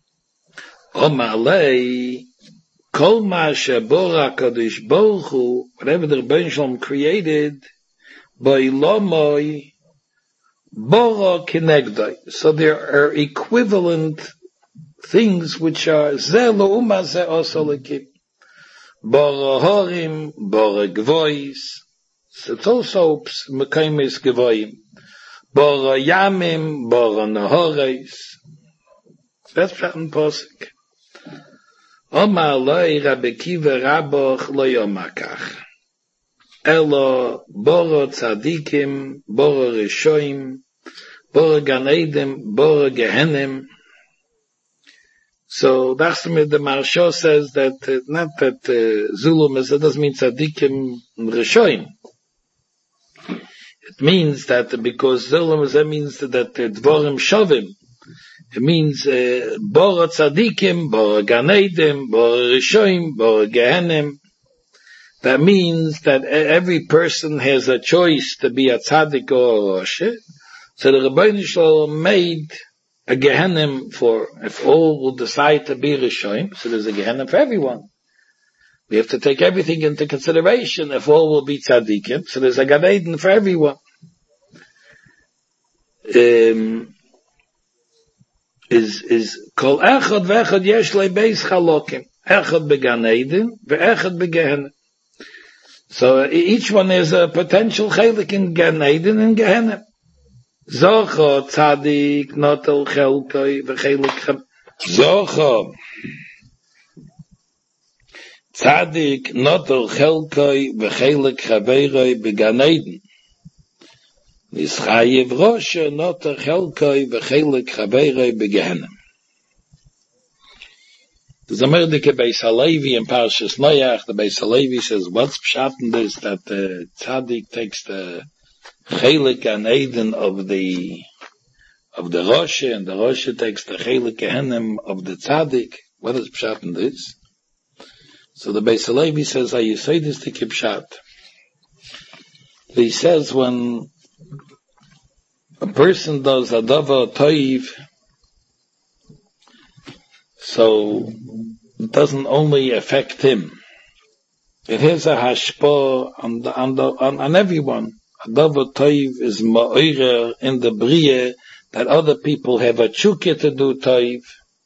[SPEAKER 2] Omalei kol ma shebora kadosh baruch hu, whatever the Rebbeinu Shalom created, boilomoy bora kinegdai. So there are equivalent things which are zeh le'uma zeh oso lekim. Bora horim, bora gvois. So it's also mekaymes gvoim. Bora yamim, bora nahores. That's pshat in pasuk. Omar loy Rabbi Kiva Raboch lo yomakach. Elo bora tzadikim, bora rishoim, bora ganedim, bora gehenim. So that's the Maharsha says that not that Zulum is, it doesn't mean tzadikim rishoim. It means that because Zulum is, that means that dvorim shovim. It means bora tzadikim, bora ganedim, bora rishoim, bora gehenim. That means that every person has a choice to be a tzaddik or a roshe. So the Rebbeinu Shalom made a Gehenim for, if all will decide to be Rishoim, so there's a Gehenim for everyone. We have to take everything into consideration. If all will be Tzadikim, so there's a Gan Eden for everyone. Is Kol Echad V'Echad Yesh Le Beis Chalokim. Echad Began Eden, V'Echad Begehenim. So each one is a potential chelik in Gan Eden and Gehenim. Zocho tzadik notel chelkoi v'chelik Zocho tzadik notel chelkoi v'chelik chaveiroi began Eden. Nischayev rosha notel chelkoi v'chelik chaveiroi begehenim. The Zamerdike Beis Halevi in Parshas Noach, the Beis Halevi says, what's pshat in this, that the tzaddik takes the chelik and Eden of the Rosh, and the Rosh takes the chelik Gehenim of the tzaddik. What is pshat in this? So the Beis Halevi says, you say this to keep pshat. he says when a person does a davar toiv, so it doesn't only affect him. It has a hashpah on everyone. A davar toiv is ma'orer in the bria that other people have a chukya to do toiv.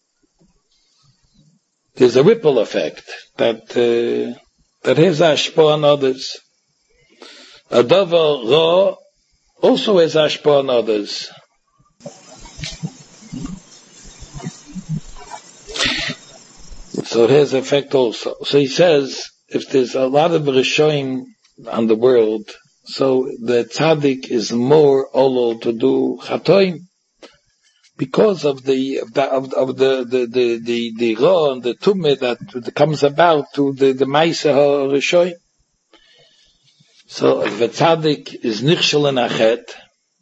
[SPEAKER 2] There's a ripple effect that has a hashpah on others. A davar ra also has hashpah on others. So it has effect also. So he says, if there's a lot of Rishonim on the world, so the tzaddik is more olo to do chatoim because of the ra and the tumah that comes about to the ma'aseh Rishonim. So if a tzaddik is nichshel in a chet,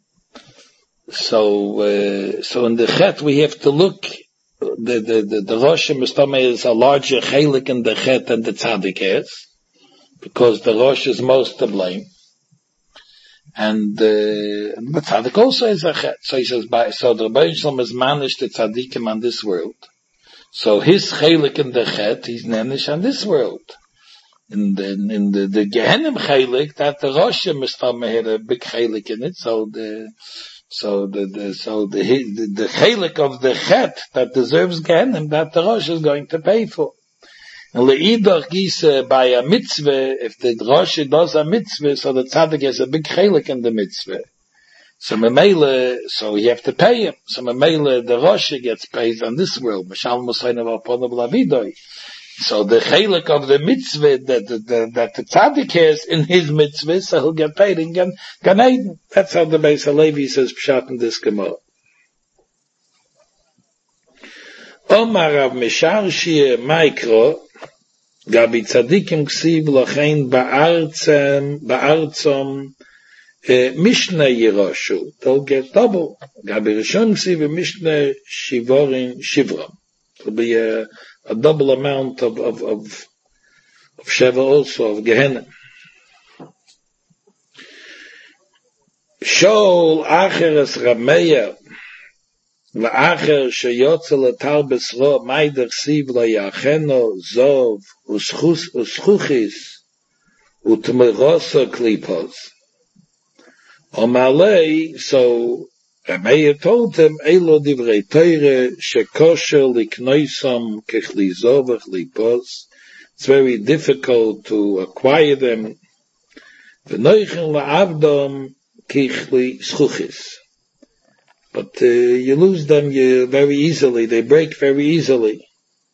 [SPEAKER 2] so in the chet we have to look. The Rosh Mistama is a larger chelik in the chet than the tzaddik has, because the Rosh is most to blame, and the tzaddik also is a chet. So he says, so the Rebbeinu Shalom has managed the tzaddikim on this world. So his chelik in the chet, he's nenish on this world. In the Gehenim chelik, that the Rosh Mistama had a big chelik in it. So the chelik of the chet that deserves Gehenim, that the Rosh is going to pay for. And le'idach gise by a mitzvah, if the Rosh does a mitzvah, so the tzaddik has a big chelik in the mitzvah. So you have to pay him. So the Rosh gets paid on this world. So the chelik of the mitzvah that the tzaddik has in his mitzvah, so he'll get paid in Gan Eden. That's how the Beis Halevi says pshat in this Gemara. Omar Rav Mishar Shir Maikro Gabi tzaddikim ksiv lochein ba'artzom Mishnah Yeroshu. They'll get double. Gabi Rishon ksiv Mishnah Shivorin Shivram. It'll be a double amount of Sheva also, of Gehenna. Shol Acheres Rameya V'acher Sheyotze Letar Besro Maider Siv Lo Yacheno Zov Uschuchis Utmerosa Klipos Omalei, so Rameya told him, Elo divrei Teire, shekosher liknoisam kechlizovach lipos. It's very difficult to acquire them. V'noichen la'avdom kichli schuchis. But you lose them very easily. They break very easily.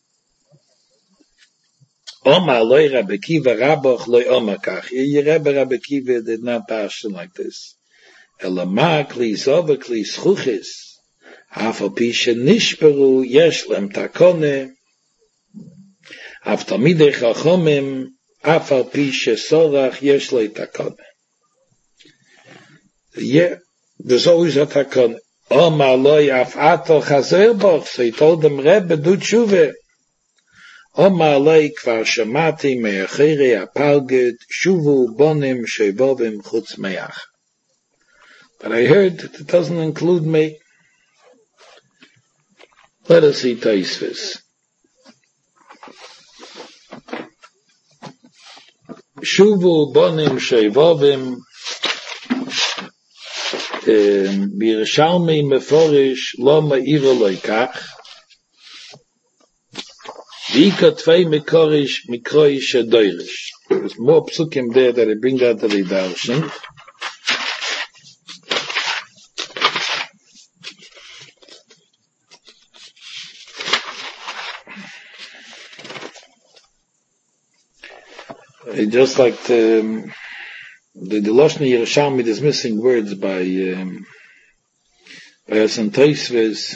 [SPEAKER 2] Omar loy Rabbi Kiva Raboch loy omakach. Your Rabbi Kiva did not passion like this. Elama kli zova kli schuchis, afal pishe nishperu yesh lem takone, af tamidei chachomim, afal pishe sorach yesh le takone. Yeah, there's always a takone. Omar loy af ato chazer boch, so he told them, Rebbe, do tshuve. Omar loy kvar shamati me'achere apalget, shuvu bonim shevovim chutz me'ach. But I heard that it doesn't include me. Let us see Taisvis. Shuvu bonim shevovim Birashalmi meforish lo ma'ira loikach V'ika tvei mekorish mikroish adoirish. There's more psukim there that I bring out to the darshan. Just like the Lashon Yerushalmi is missing words by Hasan Tosfos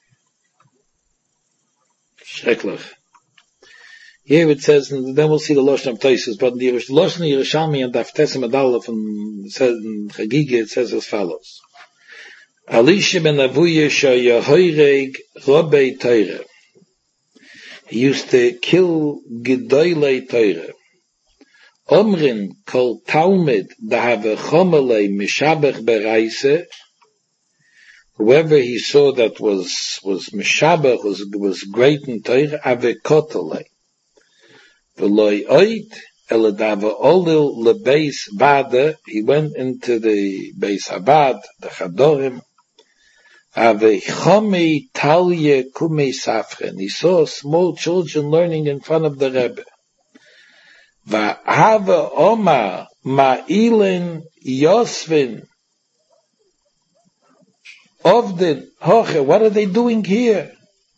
[SPEAKER 2] Shreklach. Here it says, and then we'll see the Lashon of Tosfos, but the Lashon Yerushalmi and Daftesim Adala from Chagiga, it says as follows: Alisha ben Avuya shayahoyreg robei Torah. He used to kill Gedoylei Torah. Omrin kol Talmud dahave chomele mishabech bereise. Whoever he saw that was mishabech, was great in Torah, ave kotele. V'loi oit eladava olil lebeis vada. He went into the Beis Habad, the Chadorim. Ave chomi talye kumei safren. He saw small children learning in front of the Rebbe. Va'ava Omar ma'ilin yosvin Ovdin hoche. What are they doing here?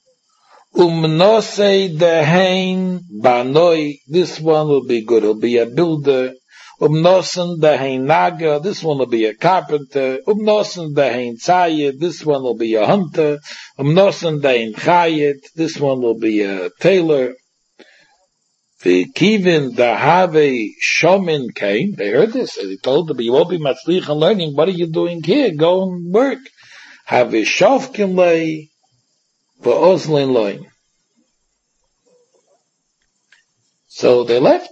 [SPEAKER 2] Umnosei dehein banoi. This one will be good. He'll be a builder. Umnosen dehein naga. This one will be a carpenter. Umnosen dehein tzayid. This one will be a hunter. Umnosen dehein chayit. This one will be a tailor. V'kivin dahave shomin came. They heard this. He told them, you won't be matzlich and learning. What are you doing here? Go and work. Have a shofkin lay v'ozlin loy. So they left.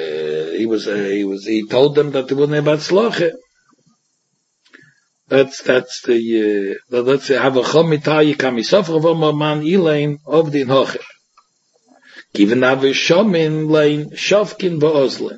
[SPEAKER 2] He told them that they wouldn't have batzloche. That's the, let's say, have a chomitay kamisofra v'maman ilain of the hoche. Given have a shomin lain shofkin v'ozlin.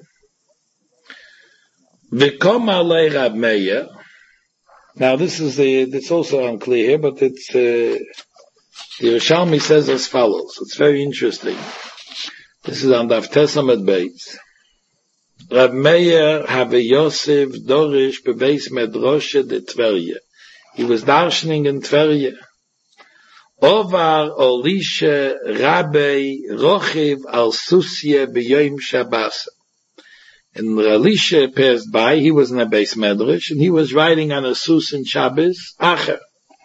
[SPEAKER 2] V'kom alei Rab Meir. Now it's also unclear here, but it's, the Yerushalmi says as follows. It's very interesting. This is on Daf Tesamet Beitz. Rab Meir have Yosef Dorish bebeis medroshe de Tverje. He was darshaning in Tverje. Ovar Olisha Rabbi Rochiv al Susye b'Yom Shabbos. And Elisha passed by, he was in a base medrash, and he was riding on a sus in Shabbos, Acher.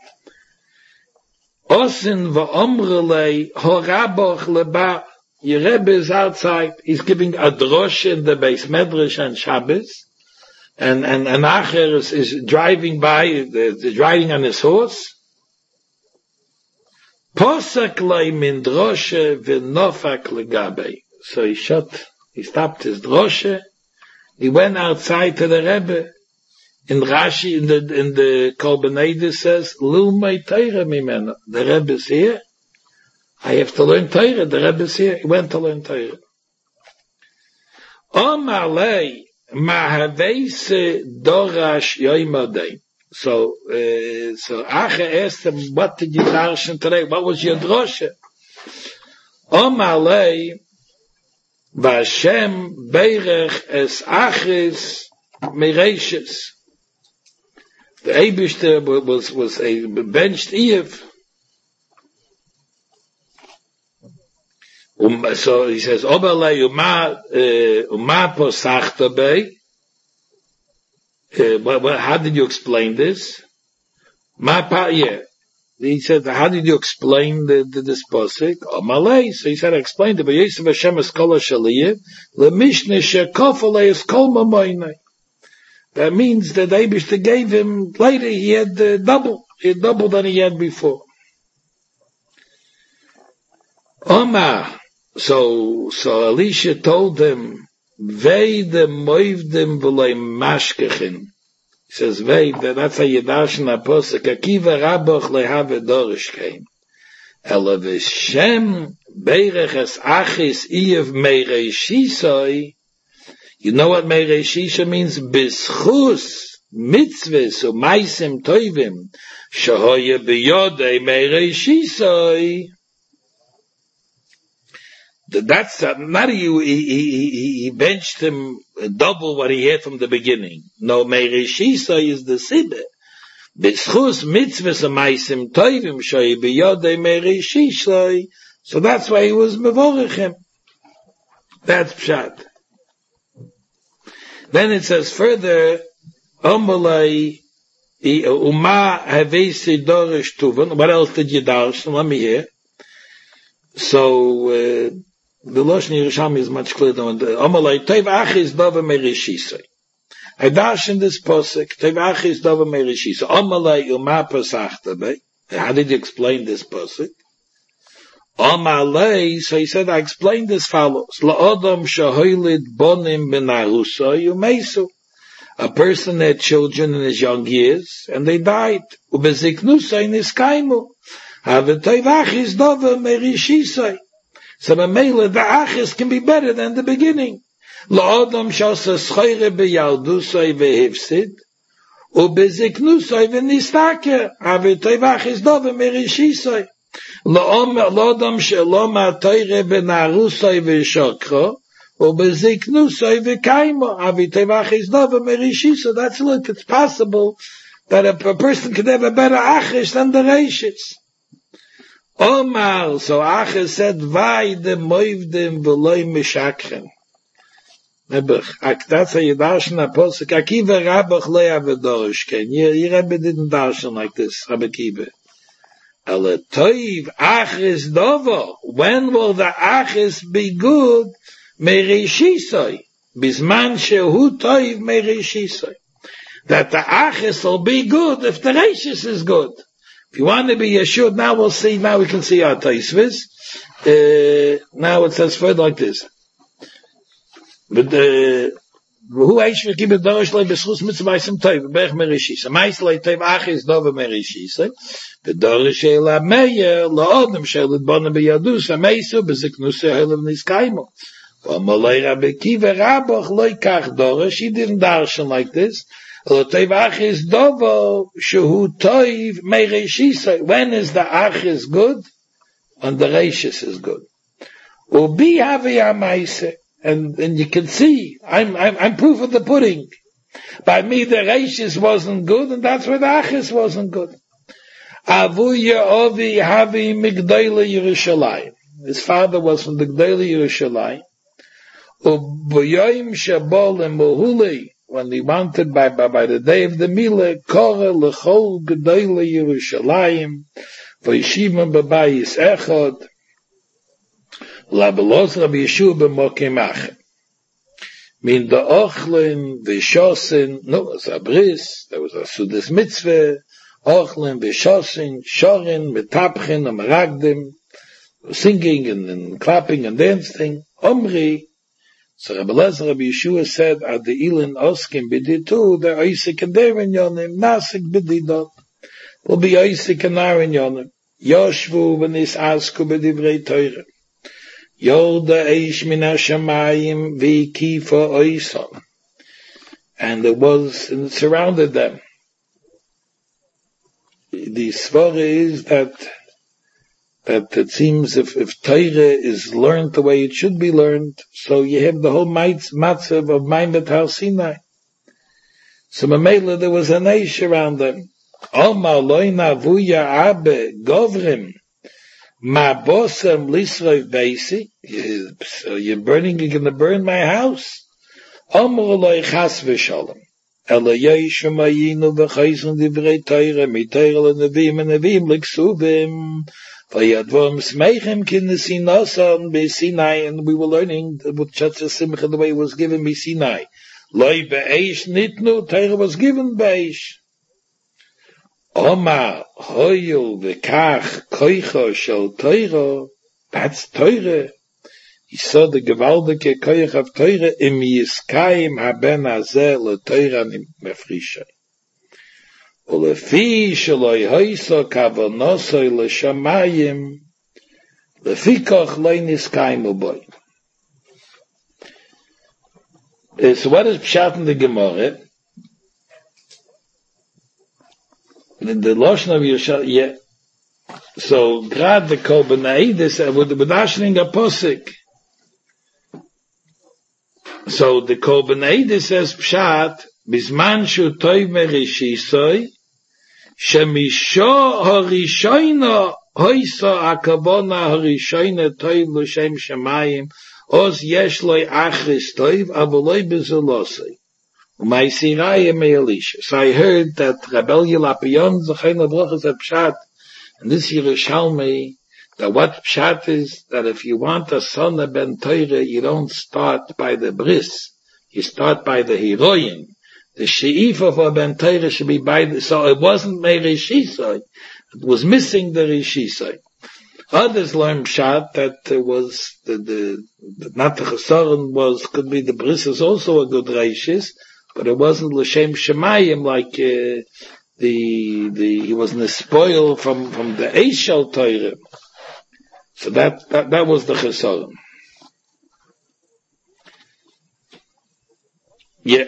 [SPEAKER 2] Osin v'omrelei horaboch leba. Your Rebbe is outside, he's giving a drosh in the base medrash on Shabbos, and Acher is driving by, is riding on his horse. Posak lei min droshe v'nofak legabe. So he stopped his droshe. He went outside to the Rebbe. In Rashi, in the Kolbeneder says, Lilmei Torah mimena. The Rebbe is here. I have to learn Torah. The Rebbe is here. He went to learn Torah. Omalei mahaveise dorash yoimadei. So Acha asked him, what did you darshan today? What was your drosha? Omalei Vashem beirech es achis mereishes. The Eibishter was a benched Eve. So he says, Obalei uma posachta bei. How did you explain this? Yeah. He said, how did you explain this posik? Malay. So he said, I explained it. But Yosef Hashem Eskola Shaliyah, Lemishne Shekofale Eskol Mamoinai. That means that Eibishter gave him, later he had double. He had double than he had before. Omar. So Elisha told him, Veide moivdim v'loi mashkechin. He says, that's how you darshan apostle. Akiva raboch lehave dorish came. Ela v'shem beirech es achis iyev meireishisoi. You know what meireishisha means? Bischus mitzvahs u'maisim toivim shahoye biyodei meireishisoi. That's not he benched him double what he had from the beginning. No, Meireshisa is the Sibbe. B'schus mitzvahs amaisim toivim shoy b'yodei Meireshisa. So that's why he was mevorech him. That's pshat. Then it says further, Omalai uma havesi dorish tuvan. What else did you dash? Let me hear. So the Lashon Yerushalmi is much clearer than the Amalei Tev Achis Dava Merishisei. I dash in this posik Tev Achis Dava Merishisei. Amalei Uma Pasachta Bei. How did you explain this posik? Amalei, so he said, I explained as follows. La'odom shahoilid bonim benarusa yumesu. A person had children in his young years, and they died. Ubeziknusa in his kaimu. Havetoivachis dova merishisai. So the achis can be better than the beginning. La'odom shasa schoire beyaldusai vehivsid. Ubeziknusai v'nistake. Havetoivachis dova merishisai. La'odom sheloma toire benarusai v'shokro. So that's look, it's possible that a person could have a better achish than the reishis. Omar, so Achish said, Vai de moivdim v'loi mishakchen. That's how you darshan a posuk. Akiva Rabbach lo yavedorishken. Your Rebbe didn't darshan like this, Rabbi Kiva. Ale toiv Achish dovo. When will the Achish be good? Merishisoi, bisman shehu toiv merishisoi. That the achis will be good if the reishis is good. If you want to be Yeshua, now we'll see, now we can see our taisvis. Now it says further like this. But, who aish v'ki b'dorish lei b'schus mitzvah isim toiv, b'ech merishisoi. Mais lei toiv achis dova merishisoi. B'dorish eila meyer, la'odem she'elit bonim b'yadus, ha'meisu, b'ziknusei ha'lev niskaimu. She didn't darshan like this. When is the achis good? When the reishis is good. And you can see, I'm proof of the pudding. By me the reishis wasn't good, and that's where the achis wasn't good. His father was from the Gdei Yerushalayim. When he wanted by the day of the Mila, Kore lechol Gedele Yerushalayim, v'yishimim b'bayis echad, labelos Rabbi Yeshua b'mokim achem. Min the ochlin v'shosin, no, it was a bris, there was a sudas mitzvah, ochlin v'shosin, shorin, metapchin, amaragdim, singing and clapping and dancing, omri. So Rabbi Yeshua said, at the Ilin Oskim Biditu, the Isaac and Darren Yonim, Nasik Bididot, will be Isaac and Aaron Yonim, Yoshvu v'nis asku b'divrei Torah, Yoda eish min hashamayim v'kifa oisom, and it surrounded them. The svara is that it seems if Torah is learned the way it should be learned, so you have the whole matzav of Maimet Har Sinai. So Mamela, there was an eish around them. Omar loina vuya abe govrim ma bosem lisrov beisi. So you're going to burn my house. Omar loy chas v'shalom. Ela yeshamayinu v'chayzun divrei Torah mitayra l'nevim and nevim l'ksuvim. And we were learning with Chatzah Simcha the way it was given by Sinai. Loi be'esh nitnu, Torah was given be'esh. Omar hoyul v'kach koicha shel Torah, that's Torah. He saw the gewaldige koich of Torah im yiskayim haben hazeh l'Torah mefrishay. ולפי שלא יהיסו כוונוסוי לשמיים, לפי כך לא נסקיימו בוי. So what is Pshat in the Gemara? The Lashon of Yeshua, so grad the Kol B'naidis, with the B'dashning a Posik. So the Kol B'naidis says Pshat, Bisman shu toiv merishisoi, shemisho harishoina hoisa akabona harishoina toiv l'shem shemayim, os yesh loy achris toiv, avoloi bezolosei. U'maisiraya me'elisha. So I heard that Rabel Yelapion, Zachayin Labrachas at Pshat, and this Yerushalmi, that what Pshat is, that if you want a son of Ben Torah, you don't start by the bris, you start by the heroine. The she'ifa for Ben Torah should be by the, so it wasn't made Rishisai. It was missing the Rishisai. Others learn pshat that was the not the chesaron could be the bris is also a good reishis, but it wasn't l'shem shemayim like he wasn't spoil from the Eishel Torah. So that was the chesaron. Yeah.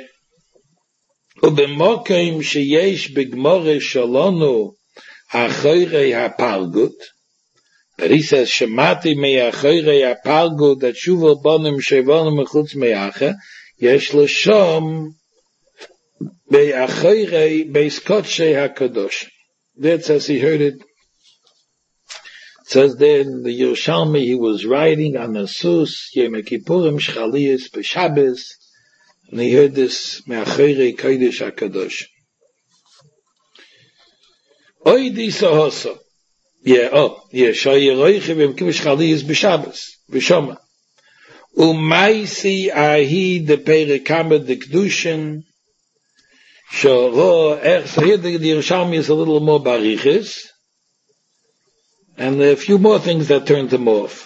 [SPEAKER 2] ובמוקרים שיש בגמורה שלנו אחרי הפלגות, that he says, שמעתי מאחרי הפלגות, that שובל בונים שבונים מחוץ מאחה, יש לו שם באחרי בייס קודשי הקדוש. That says he heard it. It says there in the Yerushalmi, he was riding on a sus, Yom Kippurim, Shchaliyas, B'Shabbos, and he heard this me'achorei kodesh hakadosh. Oidi sohoso. Shayiroichi v'mkiv shchaliyas b'Shabbos, b'Shoma. Umaisi ahi de perikama de kedushin. So here the Yerushalmi is a little more bariches, and a few more things that turned him off.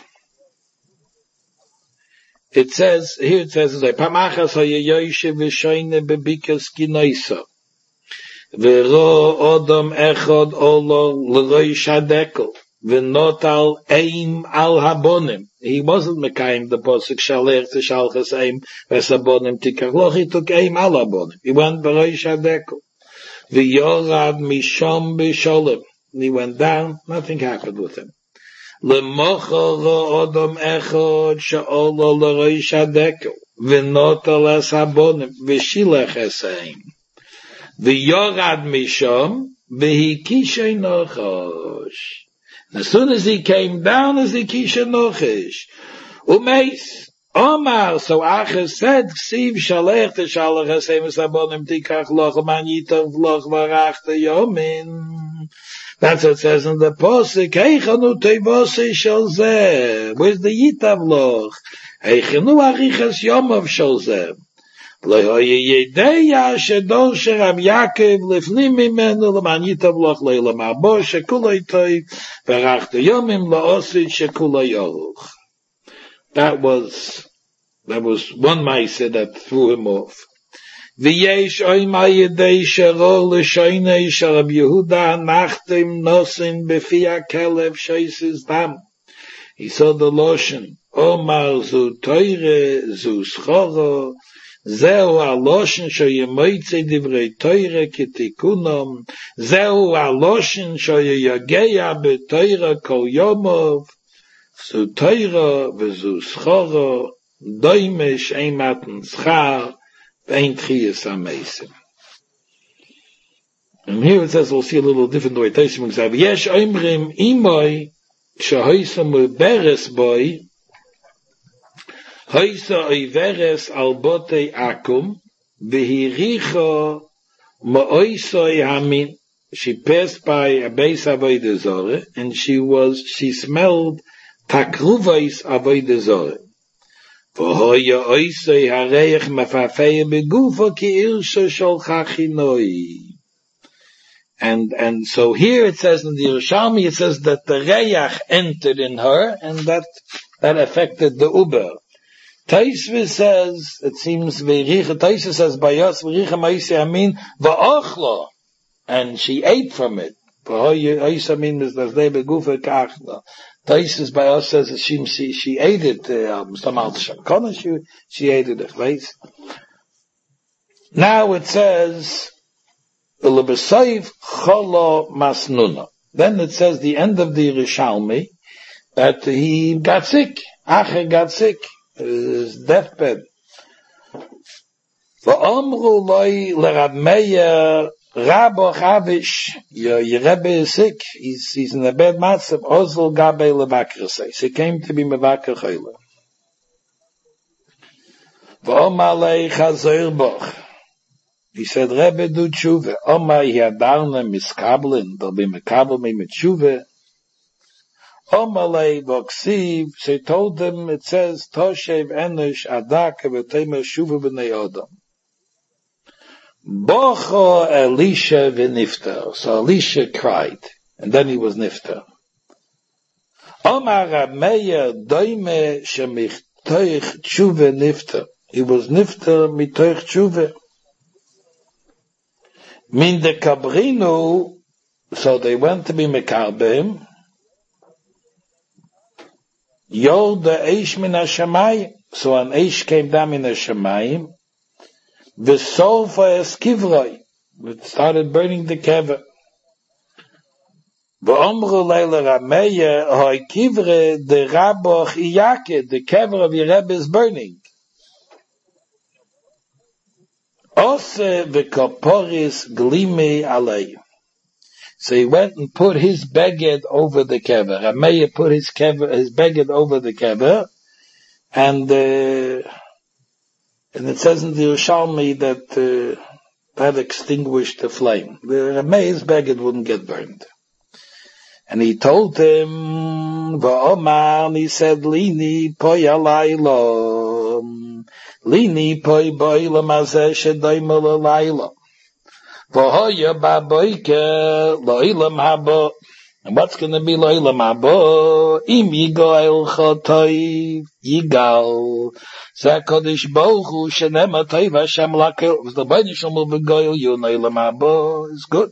[SPEAKER 2] It says, Pamachas hayoyoshe v'shoyne bebikas kinoisa. V'ro odom echod olo l'roi shadekel. V'notal eim al habonim. He wasn't mekayim the posuk shalech to shalchas eim v'sabonim tikach. He took eim al habonim. He went b'roi shadekel. V'yorad mishom b'sholem. He went down, nothing happened with him. L'mochor odom echod she'olo l'roi shadekel. V'notal es habonim. V'shilech eseim. V'yorad mishom v'hikishay nochosh. As soon as he came down, as he kisha nochish, umeis Omar. So Acher said, "Ksiv shalech teshalach hasem esabonim tikach loch man yitov loch varachta yomin." That's what it says in the posuk. Heichanu tevose shel zeh. Where's the yitav loch? Heichanu arichas yomov shel zeh. Lehoye shedor sherab Yaakov lefnim mimenu leman yitav loch leilamar bo shekulay toiv varachta yomim laosid shekulay yoruch. That was one ma'aseh that threw him off. V'yesh oima yedei sheror l'shoinei sharab Yehuda nachtim nosin befi hakelev shoises dam. He saw the lotion. Omar zu teure zu schoro. Zeu ha-lotion shoyemoitze divrei teure ketikunom. Zeu ha-lotion shoyeyagea beteure kol yomov. Zu teure v'zu schoro. Doimish eimaten schar. And here it says, we'll see a little different way. Yesh oimrim imoy shehoisa muberes boy hoisa oiveres al bote akum v'hiricho ma'oisoi hamin. She passed by a beis avodah zorah and she smelled takruvais avodah zorah. And so here it says in the Yerushalmi, it says that the reyach entered in her, and that affected the uber. Taisve says, it seems, Taisve says, Bayas v'richa ma'isei amin v'ochlo, and she ate from it. Taisus by us says that she ate it. She ate it. Now it says then it says the end of the Yerushalmi that he got sick. Acher got sick. His deathbed. V'amru loi l'Rab Meir Rabbo Chavish, your Rebbe is sick. He's in a bad matzav. Ozl gabe levakrasei. So he came to be mevakar chayla. V'omalei chazer boch. He said, Rebbe do tshuve. Omai hiadarna miskabelin. They'll be mekabel me mit tshuve. Omalei voksiv. So he told them, it says, Toshev enosh adak v'teimer shuve b'nei odom. Bocho Elisha v'niftar. So Elisha cried, and then he was niftar. Omar Rameya doime shemichtoich tshuve nifter. He was nifter mitoich tshuve. Min de kabrinu, so they went to be mekarbim. Yod the eish min hashamayim. So an eish came down in hashamayim. V'solfa es kivroi. It started burning the kever. V'omru leila Rameya hoi kivre de raboch iyake. The kever of your Rebbe is burning. Ose v'kaporis glime alei. So he went and put his beged over the kever. Rameya put his beged over the kever, and it says in the Yerushalmi that that extinguished the flame. The Rameya's beged wouldn't get burned. And he told him, V'omar, and he said, Lini poi alaylo, Lini poi boilam azeh shedoyma l'laylo. V'hoya ba'boike lo'ilam haba. And what's going to be lo'ilam haba? Im yigal chotoiv yigal. Zeh kodesh Baruch Hu shenema toiv Hashem lakel. The Bnei Shalom will be goyal you lo'ilam haba. It's good.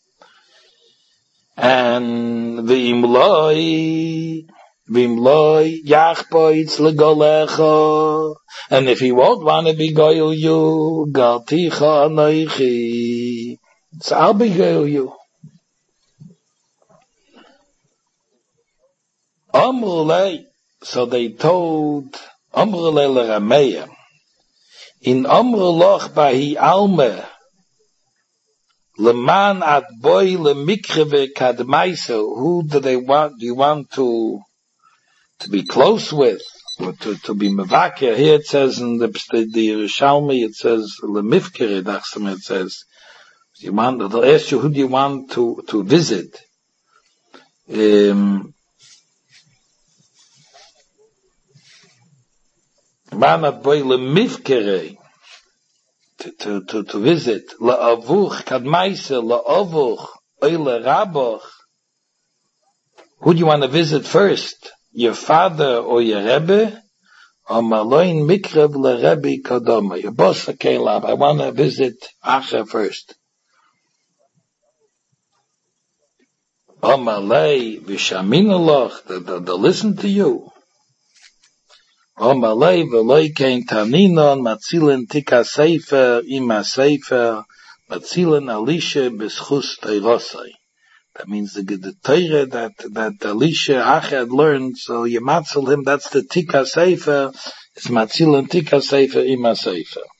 [SPEAKER 2] And v'imloi yachpoitz legolecha. And if he won't want to be goyal you, galticha anoichi. So I'll be goyal you. Amrulei. So they told Amrulei l'Rameya. In Amruloch bahi alme. Leman at boy lemikre kadmaiso. Who do they want? Do you want to be close with, or to be mevakir? Here it says in the Yerushalmi, it says lemifkere. It says they'll ask you, who do you want to visit? Man at boy lemifkere. To visit la'avuch kadmaise la'avuch oile raboch. Who do you want to visit first? Your father or your Rebbe? Or maloin mikrev leRebbe kadoma. Your boss Caleb. I want to visit Acha first. Or malay v'shaminaloch. They'll listen to you. Omalei v'loi kein taninon matzilen tika sefer ima sefer matzilen alisha b'schus teirosai. That means the Torah that Elisha Achad learned, so you matzil him, that's the tika sefer, it's matzilen tika sefer ima sefer.